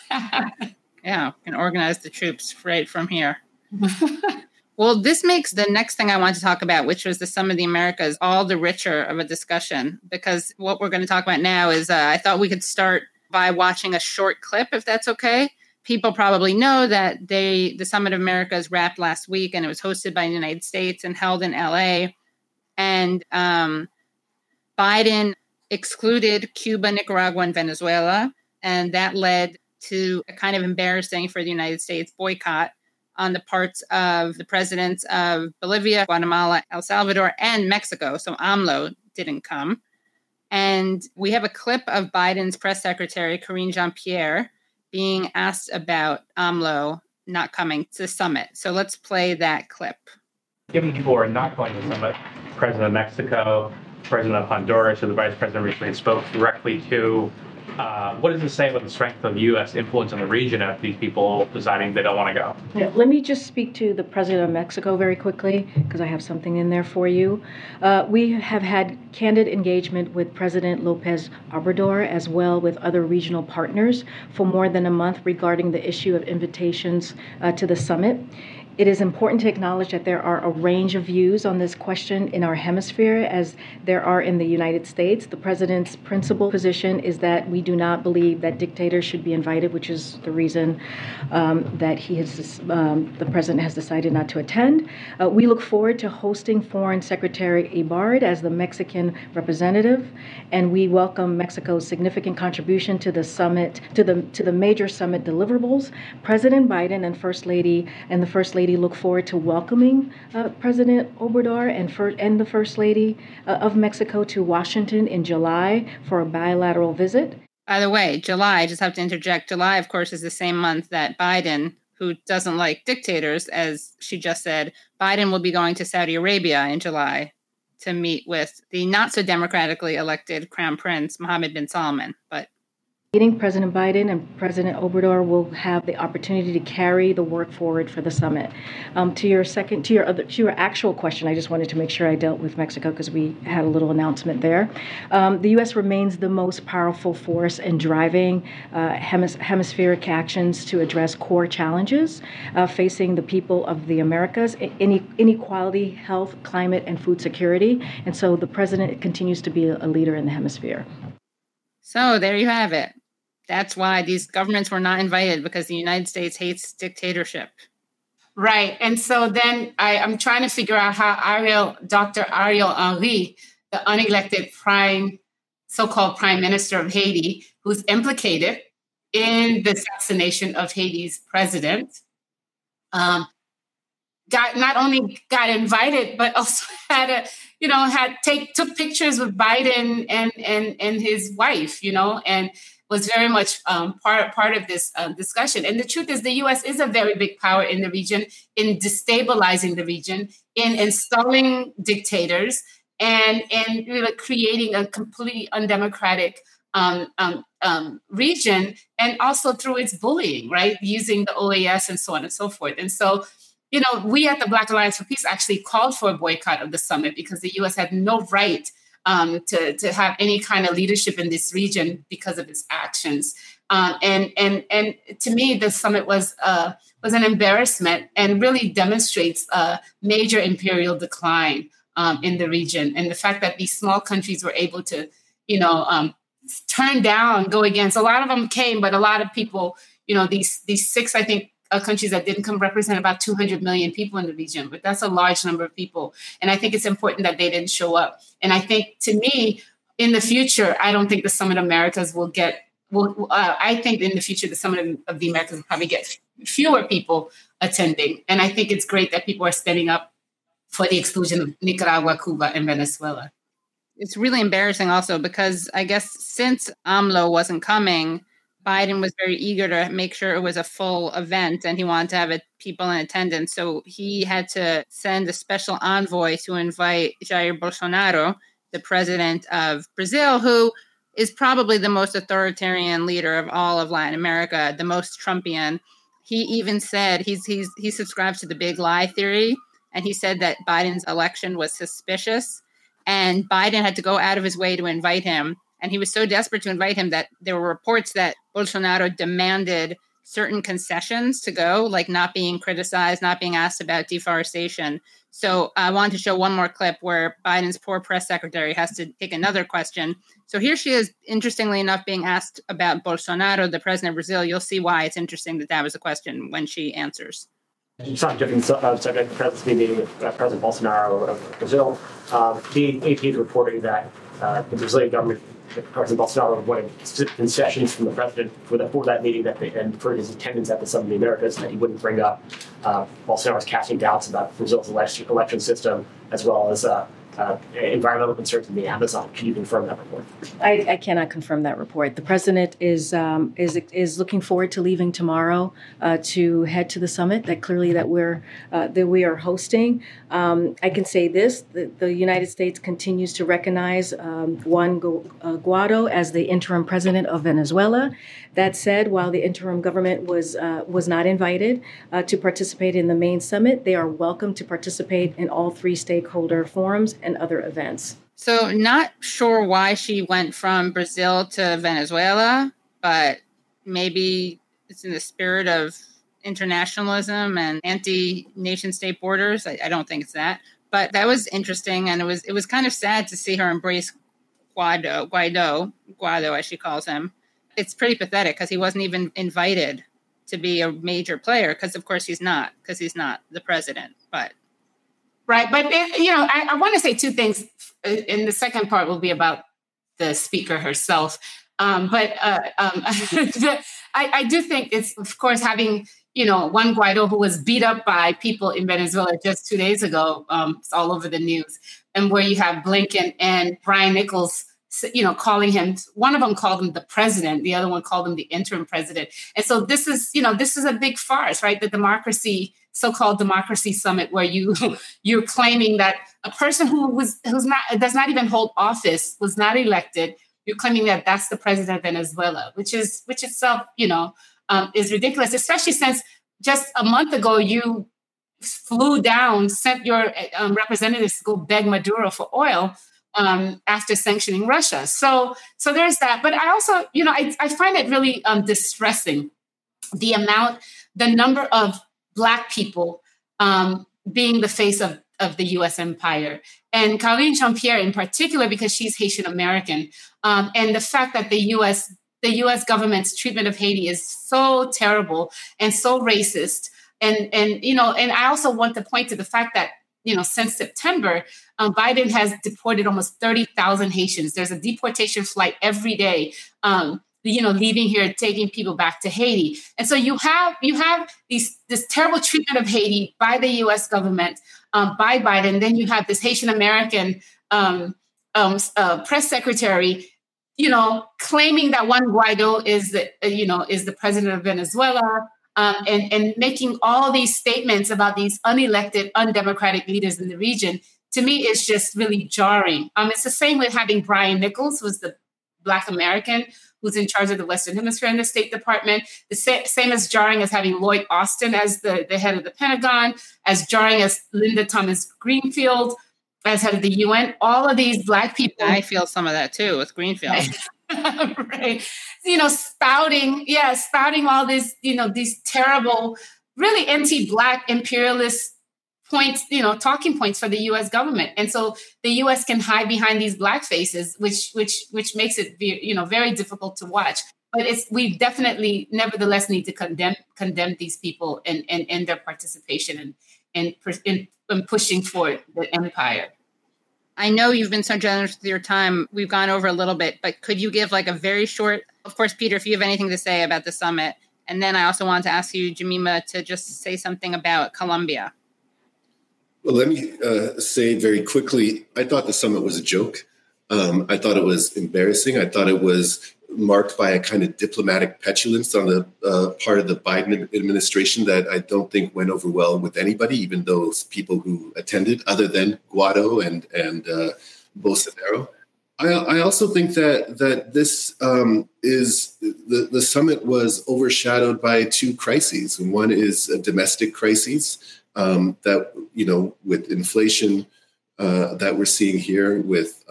Yeah, can organize the troops right from here. Well, this makes the next thing I want to talk about, which was the Sum of the Americas, all the richer of a discussion, because what we're going to talk about now is I thought we could start by watching a short clip, if that's okay. People probably know that the Summit of Americas wrapped last week, and it was hosted by the United States and held in LA. And Biden excluded Cuba, Nicaragua, and Venezuela, and that led to a kind of embarrassing for the United States boycott on the parts of the presidents of Bolivia, Guatemala, El Salvador, and Mexico. So AMLO didn't come. And we have a clip of Biden's press secretary, Karine Jean-Pierre, being asked about AMLO not coming to the summit. So let's play that clip. Given people are not going to the summit, President of Mexico, President of Honduras, who the Vice President recently spoke directly to, what does it say about the strength of U.S. influence in the region of these people deciding they don't want to go? Yeah, let me just speak to the President of Mexico very quickly, because I have something in there for you. We have had candid engagement with President Lopez Obrador, as well with other regional partners, for more than a month regarding the issue of invitations to the summit. It is important to acknowledge that there are a range of views on this question in our hemisphere, as there are in the United States. The president's principal position is that we do not believe that dictators should be invited, which is the reason that the president has decided not to attend. We look forward to hosting Foreign Secretary Ebrard as the Mexican representative, and we welcome Mexico's significant contribution to the summit, to the major summit deliverables. President Biden and the First Lady look forward to welcoming President Obrador and the First Lady of Mexico to Washington in July for a bilateral visit. By the way, July, I just have to interject, July, of course, is the same month that Biden, who doesn't like dictators, as she just said, Biden will be going to Saudi Arabia in July to meet with the not so democratically elected Crown Prince Mohammed bin Salman. But meeting, President Biden and President Obrador will have the opportunity to carry the work forward for the summit. To your actual question, I just wanted to make sure I dealt with Mexico because we had a little announcement there. The U.S. remains the most powerful force in driving hemispheric actions to address core challenges facing the people of the Americas: inequality, health, climate, and food security. And so the president continues to be a leader in the hemisphere. So there you have it. That's why these governments were not invited, because the United States hates dictatorship. Right. And so then I'm trying to figure out how Dr. Ariel Henry, the unelected so-called prime minister of Haiti, who's implicated in the assassination of Haiti's president, not only got invited, but also took pictures with Biden and his wife, and was very much part of this discussion. And the truth is, the U.S. is a very big power in the region, in destabilizing the region, in installing dictators, and really creating a completely undemocratic region, and also through its bullying, right, using the OAS and so on and so forth. And so, we at the Black Alliance for Peace actually called for a boycott of the summit because the U.S. had no right to have any kind of leadership in this region because of its actions. And to me, the summit was an embarrassment and really demonstrates a major imperial decline in the region. And the fact that these small countries were able to, turn down, go against. A lot of them came, but a lot of people, these six, I think, countries that didn't come represent about 200 million people in the region, but that's a large number of people. And I think it's important that they didn't show up. And I think, to me, in the future, I don't think the Summit of Americas I think in the future, the Summit of the Americas will probably get fewer people attending. And I think it's great that people are standing up for the exclusion of Nicaragua, Cuba, and Venezuela. It's really embarrassing also because I guess since AMLO wasn't coming, Biden was very eager to make sure it was a full event, and he wanted to have people in attendance. So he had to send a special envoy to invite Jair Bolsonaro, the president of Brazil, who is probably the most authoritarian leader of all of Latin America, the most Trumpian. He even said he subscribes to the big lie theory, and he said that Biden's election was suspicious, and Biden had to go out of his way to invite him. And he was so desperate to invite him that there were reports that Bolsonaro demanded certain concessions to go, like not being criticized, not being asked about deforestation. So I wanted to show one more clip where Biden's poor press secretary has to take another question. So here she is, interestingly enough, being asked about Bolsonaro, the president of Brazil. You'll see why it's interesting that was a question when she answers. It's not different subject. The president meeting with President Bolsonaro of Brazil. The AP is reporting that the Brazilian government, President Bolsonaro, wanted concessions from the president for that meeting, and for his attendance at the Summit of the Americas, that he wouldn't bring up Bolsonaro's casting doubts about Brazil's election system, as well as environmental concerns in the Amazon. Can you confirm that report? I cannot confirm that report. The president is looking forward to leaving tomorrow to head to the summit that we are hosting. I can say this: the United States continues to recognize Juan Guaido as the interim president of Venezuela. That said, while the interim government was not invited to participate in the main summit, they are welcome to participate in all three stakeholder forums and other events. So not sure why she went from Brazil to Venezuela, but maybe it's in the spirit of internationalism and anti-nation state borders. I don't think it's that, but that was interesting. And it was kind of sad to see her embrace Guaido, as she calls him. It's pretty pathetic because he wasn't even invited to be a major player because, of course, he's not the president. But right. But, I want to say two things. And the second part will be about the speaker herself. But I do think it's, of course, having, Juan Guaido, who was beat up by people in Venezuela just 2 days ago. It's all over the news. And where you have Blinken and Brian Nichols calling him, one of them called him the president, the other one called him the interim president. And so this is a big farce, right? The so-called democracy summit, where you're claiming that a person does not even hold office, was not elected, you're claiming that that's the president of Venezuela, which itself, is ridiculous, especially since just a month ago you sent your representatives to go beg Maduro for oil after sanctioning Russia. So there's that. But I also, I find it really distressing, the number of Black people being the face of the U.S. empire. And Karine Jean-Pierre in particular, because she's Haitian American. And the fact that the U.S. government's treatment of Haiti is so terrible and so racist. And I also want to point to the fact that, since September, Biden has deported almost 30,000 Haitians. There's a deportation flight every day, leaving here, taking people back to Haiti. And so you have this terrible treatment of Haiti by the U.S. government, by Biden. Then you have this Haitian American press secretary, claiming that Juan Guaido is the president of Venezuela. And making all these statements about these unelected, undemocratic leaders in the region, to me, is just really jarring. It's the same with having Brian Nichols, who's the Black American who's in charge of the Western Hemisphere in the State Department. The same as jarring as having Lloyd Austin as the head of the Pentagon, as jarring as Linda Thomas Greenfield as head of the UN. All of these Black people. I feel some of that too with Greenfield. Right. Spouting all this, these terrible, really anti-Black imperialist points, talking points for the U.S. government. And so the U.S. can hide behind these Black faces, which makes it, very difficult to watch. But we definitely, nevertheless, need to condemn these people and their participation in pushing for the empire. I know you've been so generous with your time. We've gone over a little bit, but could you give a very short, of course, Peter, if you have anything to say about the summit. And then I also wanted to ask you, Jemima, to just say something about Colombia. Well, let me say very quickly, I thought the summit was a joke. I thought it was embarrassing. I thought it was marked by a kind of diplomatic petulance on the part of the Biden administration that I don't think went over well with anybody, even those people who attended, other than Guaido and Bolsonaro. I also think that this is the summit was overshadowed by two crises. And one is a domestic crisis that with inflation that we're seeing here, with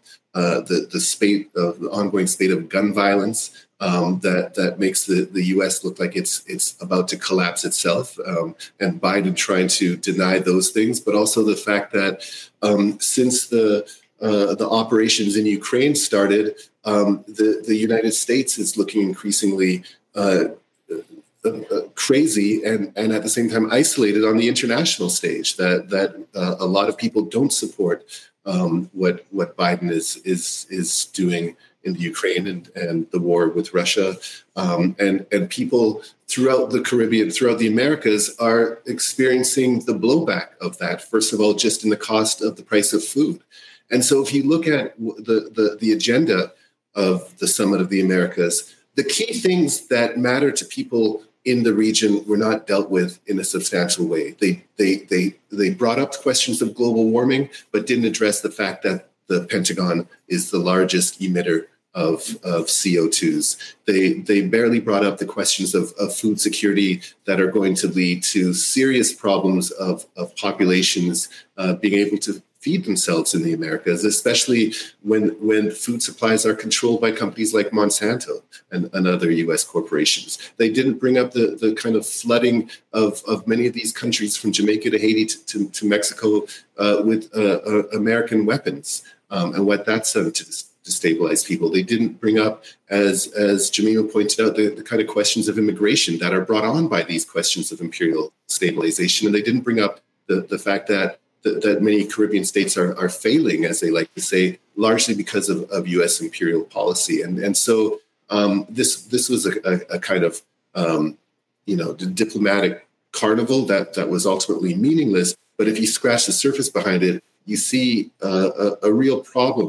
the ongoing spate of gun violence that makes the U.S. look like it's about to collapse itself, and Biden trying to deny those things, but also the fact that since the operations in Ukraine started, the United States is looking increasingly crazy and at the same time isolated on the international stage. That a lot of people don't support what Biden is doing in the Ukraine and the war with Russia, and people throughout the Caribbean, throughout the Americas, are experiencing the blowback of that. First of all, just in the cost of the price of food. And so if you look at the agenda of the Summit of the Americas, the key things that matter to people in the region were not dealt with in a substantial way. They brought up questions of global warming, but didn't address the fact that the Pentagon is the largest emitter of CO2s. They barely brought up the questions of food security that are going to lead to serious problems of populations being able to feed themselves in the Americas, especially when food supplies are controlled by companies like Monsanto and other U.S. corporations. They didn't bring up the kind of flooding of many of these countries from Jamaica to Haiti to Mexico with American weapons and what that's done to destabilize people. They didn't bring up, as Jemima pointed out, the kind of questions of immigration that are brought on by these questions of imperial stabilization. And they didn't bring up the fact that many Caribbean states are failing, as they like to say, largely because of U.S. imperial policy. And so this was a kind of diplomatic carnival that was ultimately meaningless. But if you scratch the surface behind it, you see a real problem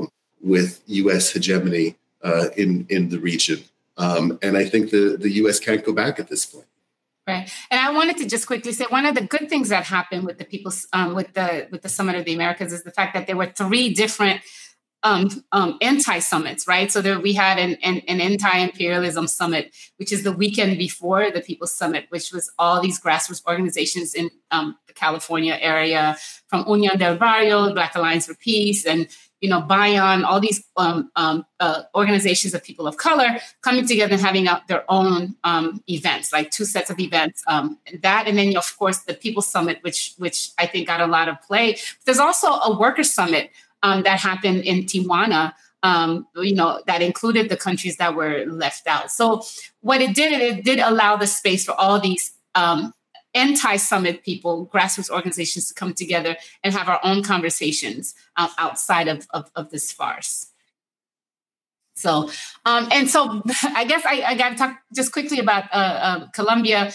with U.S. hegemony in the region. And I think the U.S. can't go back at this point. Right, and I wanted to just quickly say one of the good things that happened with the people's with the Summit of the Americas is the fact that there were 3 different anti-summits, right? So there we had an anti-imperialism summit, which is the weekend before the People's Summit, which was all these grassroots organizations in the California area, from Unión del Barrio, Black Alliance for Peace, and Bayon, all these organizations of people of color coming together and having out their own events, like 2 sets of events. That, and then of course the People's Summit, which I think got a lot of play. But there's also a worker summit that happened in Tijuana, that included the countries that were left out. So what it did allow the space for all these anti-summit people, grassroots organizations to come together and have our own conversations outside of this farce. So, I guess I got to talk just quickly about Colombia.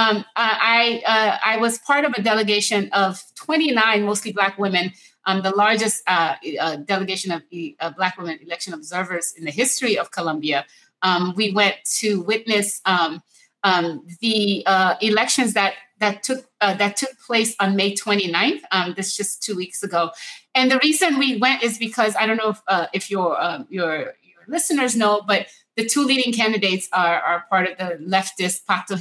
I was part of a delegation of 29 mostly Black women, the largest delegation of Black women election observers in the history of Colombia. We went to witness the elections that took place on May 29th. This just 2 weeks ago, and the reason we went is because I don't know if your listeners know, but the 2 leading candidates are part of the leftist Pacto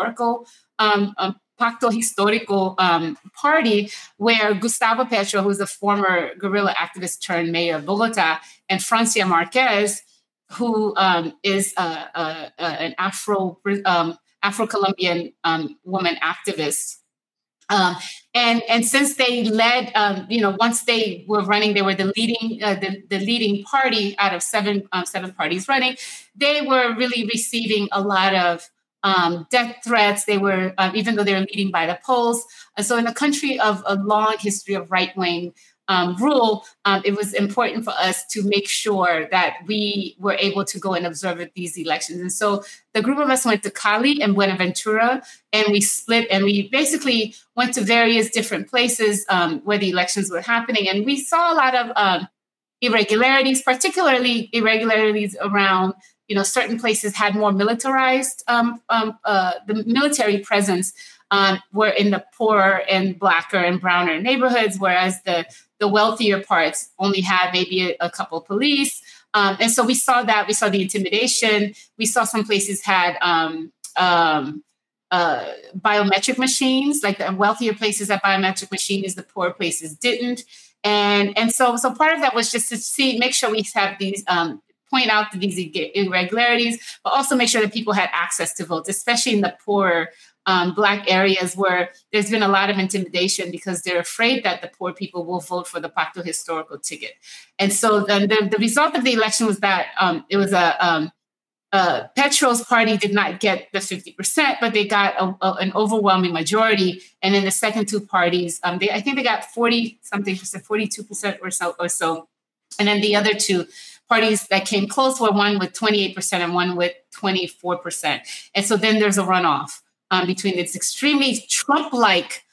Histórico party, where Gustavo Petro, who's a former guerrilla activist turned mayor of Bogota, and Francia Marquez, who is an Afro-Colombian woman activist. And since they led, once they were running, they were the leading party out of seven parties running. They were really receiving a lot of death threats. They were, even though they were leading by the polls. So in a country of a long history of right-wing rule, it was important for us to make sure that we were able to go and observe these elections. And so the group of us went to Cali and Buenaventura, and we split, and we basically went to various different places where the elections were happening. And we saw a lot of irregularities, particularly irregularities around, certain places had more militarized, the military presence were in the poorer and Blacker and browner neighborhoods, whereas the wealthier parts only had maybe a couple police. And so we saw that. We saw the intimidation. We saw some places had biometric machines, like the wealthier places had biometric machines, the poor places didn't. And so part of that was just to make sure we have these, point out these irregularities, but also make sure that people had access to votes, especially in the poorer Black areas where there's been a lot of intimidation because they're afraid that the poor people will vote for the Pacto Histórico ticket. And so then the result of the election was that it was Petro's party did not get the 50%, but they got an overwhelming majority. And in the second 2 parties, I think they got 40-something percent, 42% or so. And then the other 2 parties that came close were one with 28% and one with 24%. And so then there's a runoff between this extremely Trump-like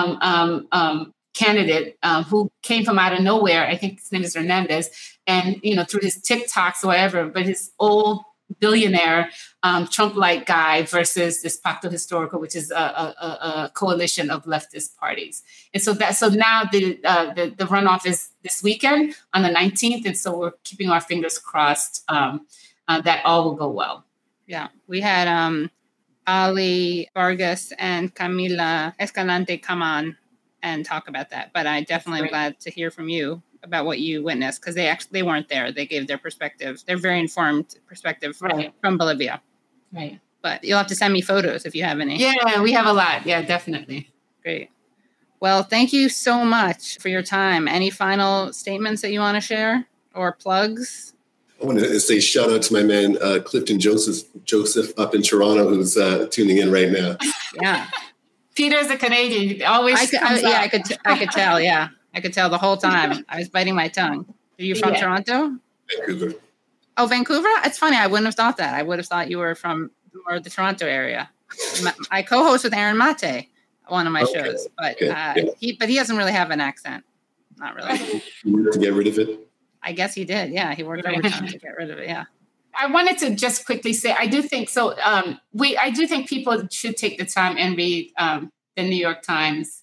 candidate who came from out of nowhere. I think his name is Hernandez, and through his TikToks or whatever, but his old billionaire Trump-like guy versus this Pacto Histórico, which is a coalition of leftist parties. And so now the runoff is this weekend on the 19th, and so we're keeping our fingers crossed that all will go well. Yeah, we had Ali Vargas and Camila Escalante come on and talk about that. But I definitely am glad to hear from you about what you witnessed, because they weren't there. They gave their perspective, their very informed perspective from Bolivia. Right. But you'll have to send me photos if you have any. Yeah, we have a lot. Yeah, definitely. Great. Well, thank you so much for your time. Any final statements that you want to share or plugs? I want to say shout out to my man, Clifton Joseph up in Toronto, who's tuning in right now. Yeah. Peter's a Canadian. Always. I could tell. Yeah. I could tell the whole time. I was biting my tongue. Are you from Toronto? Vancouver. Oh, Vancouver? It's funny. I wouldn't have thought that. I would have thought you were from more the Toronto area. I co-host with Aaron Mate, one of my shows, but he doesn't really have an accent. Not really. You want to get rid of it? I guess he did. Yeah, he worked overtime to get rid of it. Yeah. I wanted to just quickly say, I do think so. I do think people should take the time and read the New York Times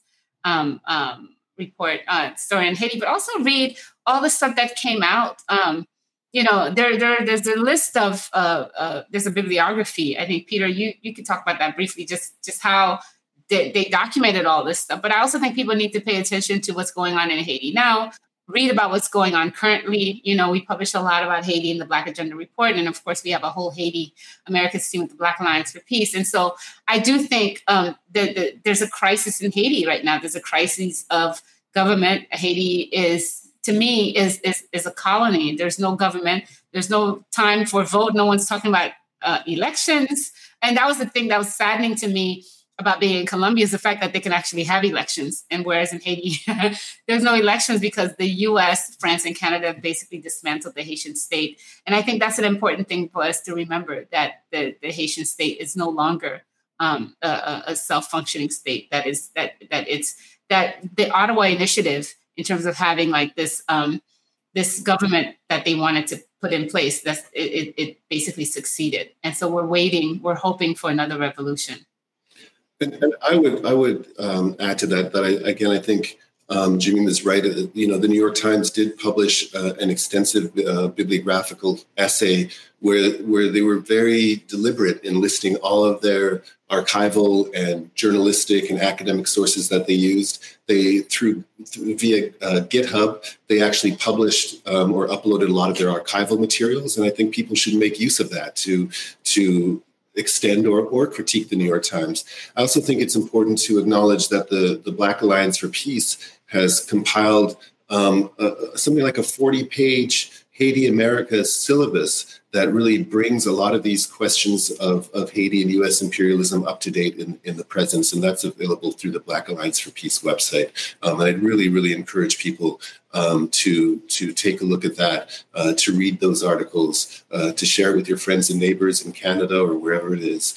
report story in Haiti, but also read all the stuff that came out. There's a list of there's a bibliography. I think Peter, you could talk about that briefly, just how they documented all this stuff. But I also think people need to pay attention to what's going on in Haiti now. Read about what's going on currently. We publish a lot about Haiti in the Black Agenda Report. And of course, we have a whole Haiti Americans team with the Black Alliance for Peace. And so I do think that there's a crisis in Haiti right now. There's a crisis of government. Haiti is, to me, is a colony. There's no government. There's no time for vote. No one's talking about elections. And that was the thing that was saddening to me about being in Colombia, is the fact that they can actually have elections. And whereas in Haiti, there's no elections because the US, France, and Canada basically dismantled the Haitian state. And I think that's an important thing for us to remember, that the Haitian state is no longer a self-functioning state. That the Ottawa Initiative, in terms of having like this government that they wanted to put in place, it basically succeeded. And so we're hoping for another revolution. And I would add to that I think Jimmy was right. The New York Times did publish an extensive bibliographical essay where they were very deliberate in listing all of their archival and journalistic and academic sources that they used. They via GitHub, they actually published or uploaded a lot of their archival materials, and I think people should make use of that to extend or critique the New York Times. I also think it's important to acknowledge that the Black Alliance for Peace has compiled something like a 40-page Haiti America syllabus that really brings a lot of these questions of Haiti and U.S. imperialism up to date in the present. And that's available through the Black Alliance for Peace website. And I'd really, really encourage people to take a look at that, to read those articles, to share it with your friends and neighbors in Canada or wherever it is,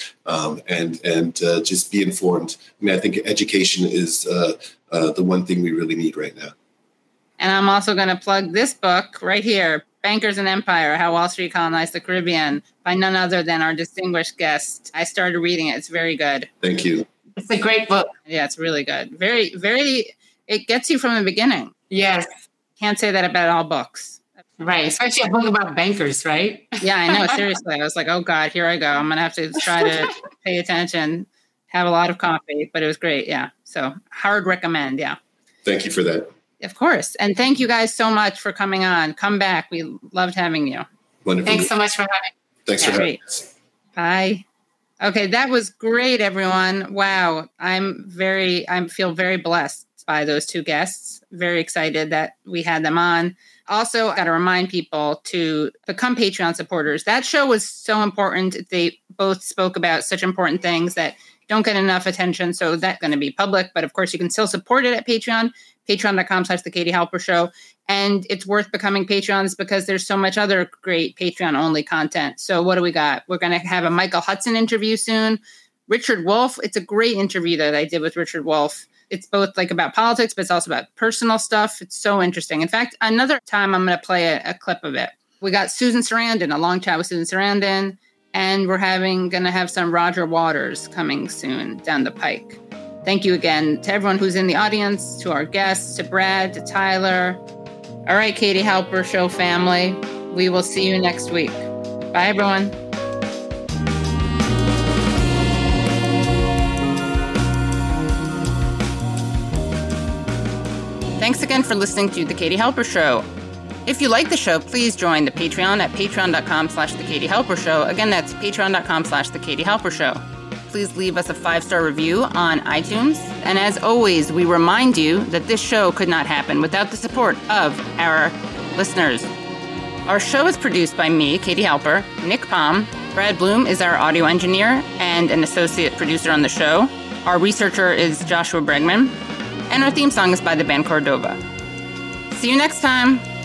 and just be informed. I mean, I think education is the one thing we really need right now. And I'm also going to plug this book right here, Bankers and Empire, How Wall Street Colonized the Caribbean, by none other than our distinguished guest. I started reading it. It's very good. Thank you. It's a great book. Yeah, it's really good. Very, very, it gets you from the beginning. Yes. Can't say that about all books. Right. Especially a book about bankers, right? Yeah, I know. Seriously. I was like, oh, God, here I go. I'm going to have to try to pay attention, have a lot of coffee. But it was great. Yeah. So hard recommend. Yeah. Thank you for that. Of course. And thank you guys so much for coming on. Come back. We loved having you. Wonderful. Thanks so much for having me. Thanks for having us. Bye. Okay, that was great, everyone. Wow. I feel very blessed by those two guests. Very excited that we had them on. Also, got to remind people to become Patreon supporters. That show was so important. They both spoke about such important things that don't get enough attention. So that's going to be public. But of course, you can still support it at Patreon, patreon.com/The Katie Halper Show. And it's worth becoming Patreons because there's so much other great Patreon-only content. So what do we got? We're going to have a Michael Hudson interview soon. Richard Wolff. It's a great interview that I did with Richard Wolff. It's both like about politics, but it's also about personal stuff. It's so interesting. In fact, another time I'm going to play a clip of it. We got Susan Sarandon, a long chat with Susan Sarandon. And we're going to have some Roger Waters coming soon down the pike. Thank you again to everyone who's in the audience, to our guests, to Brad, to Tyler. All right, Katie Halper Show family. We will see you next week. Bye, everyone. Thanks again for listening to The Katie Halper Show. If you like the show, please join the Patreon at patreon.com/The Katie Halper Show. Again, that's patreon.com/The Katie Halper Show. Please leave us a 5-star review on iTunes. And as always, we remind you that this show could not happen without the support of our listeners. Our show is produced by me, Katie Halper, Nick Palm. Brad Bloom is our audio engineer and an associate producer on the show. Our researcher is Joshua Bregman. And our theme song is by the band Cordova. See you next time.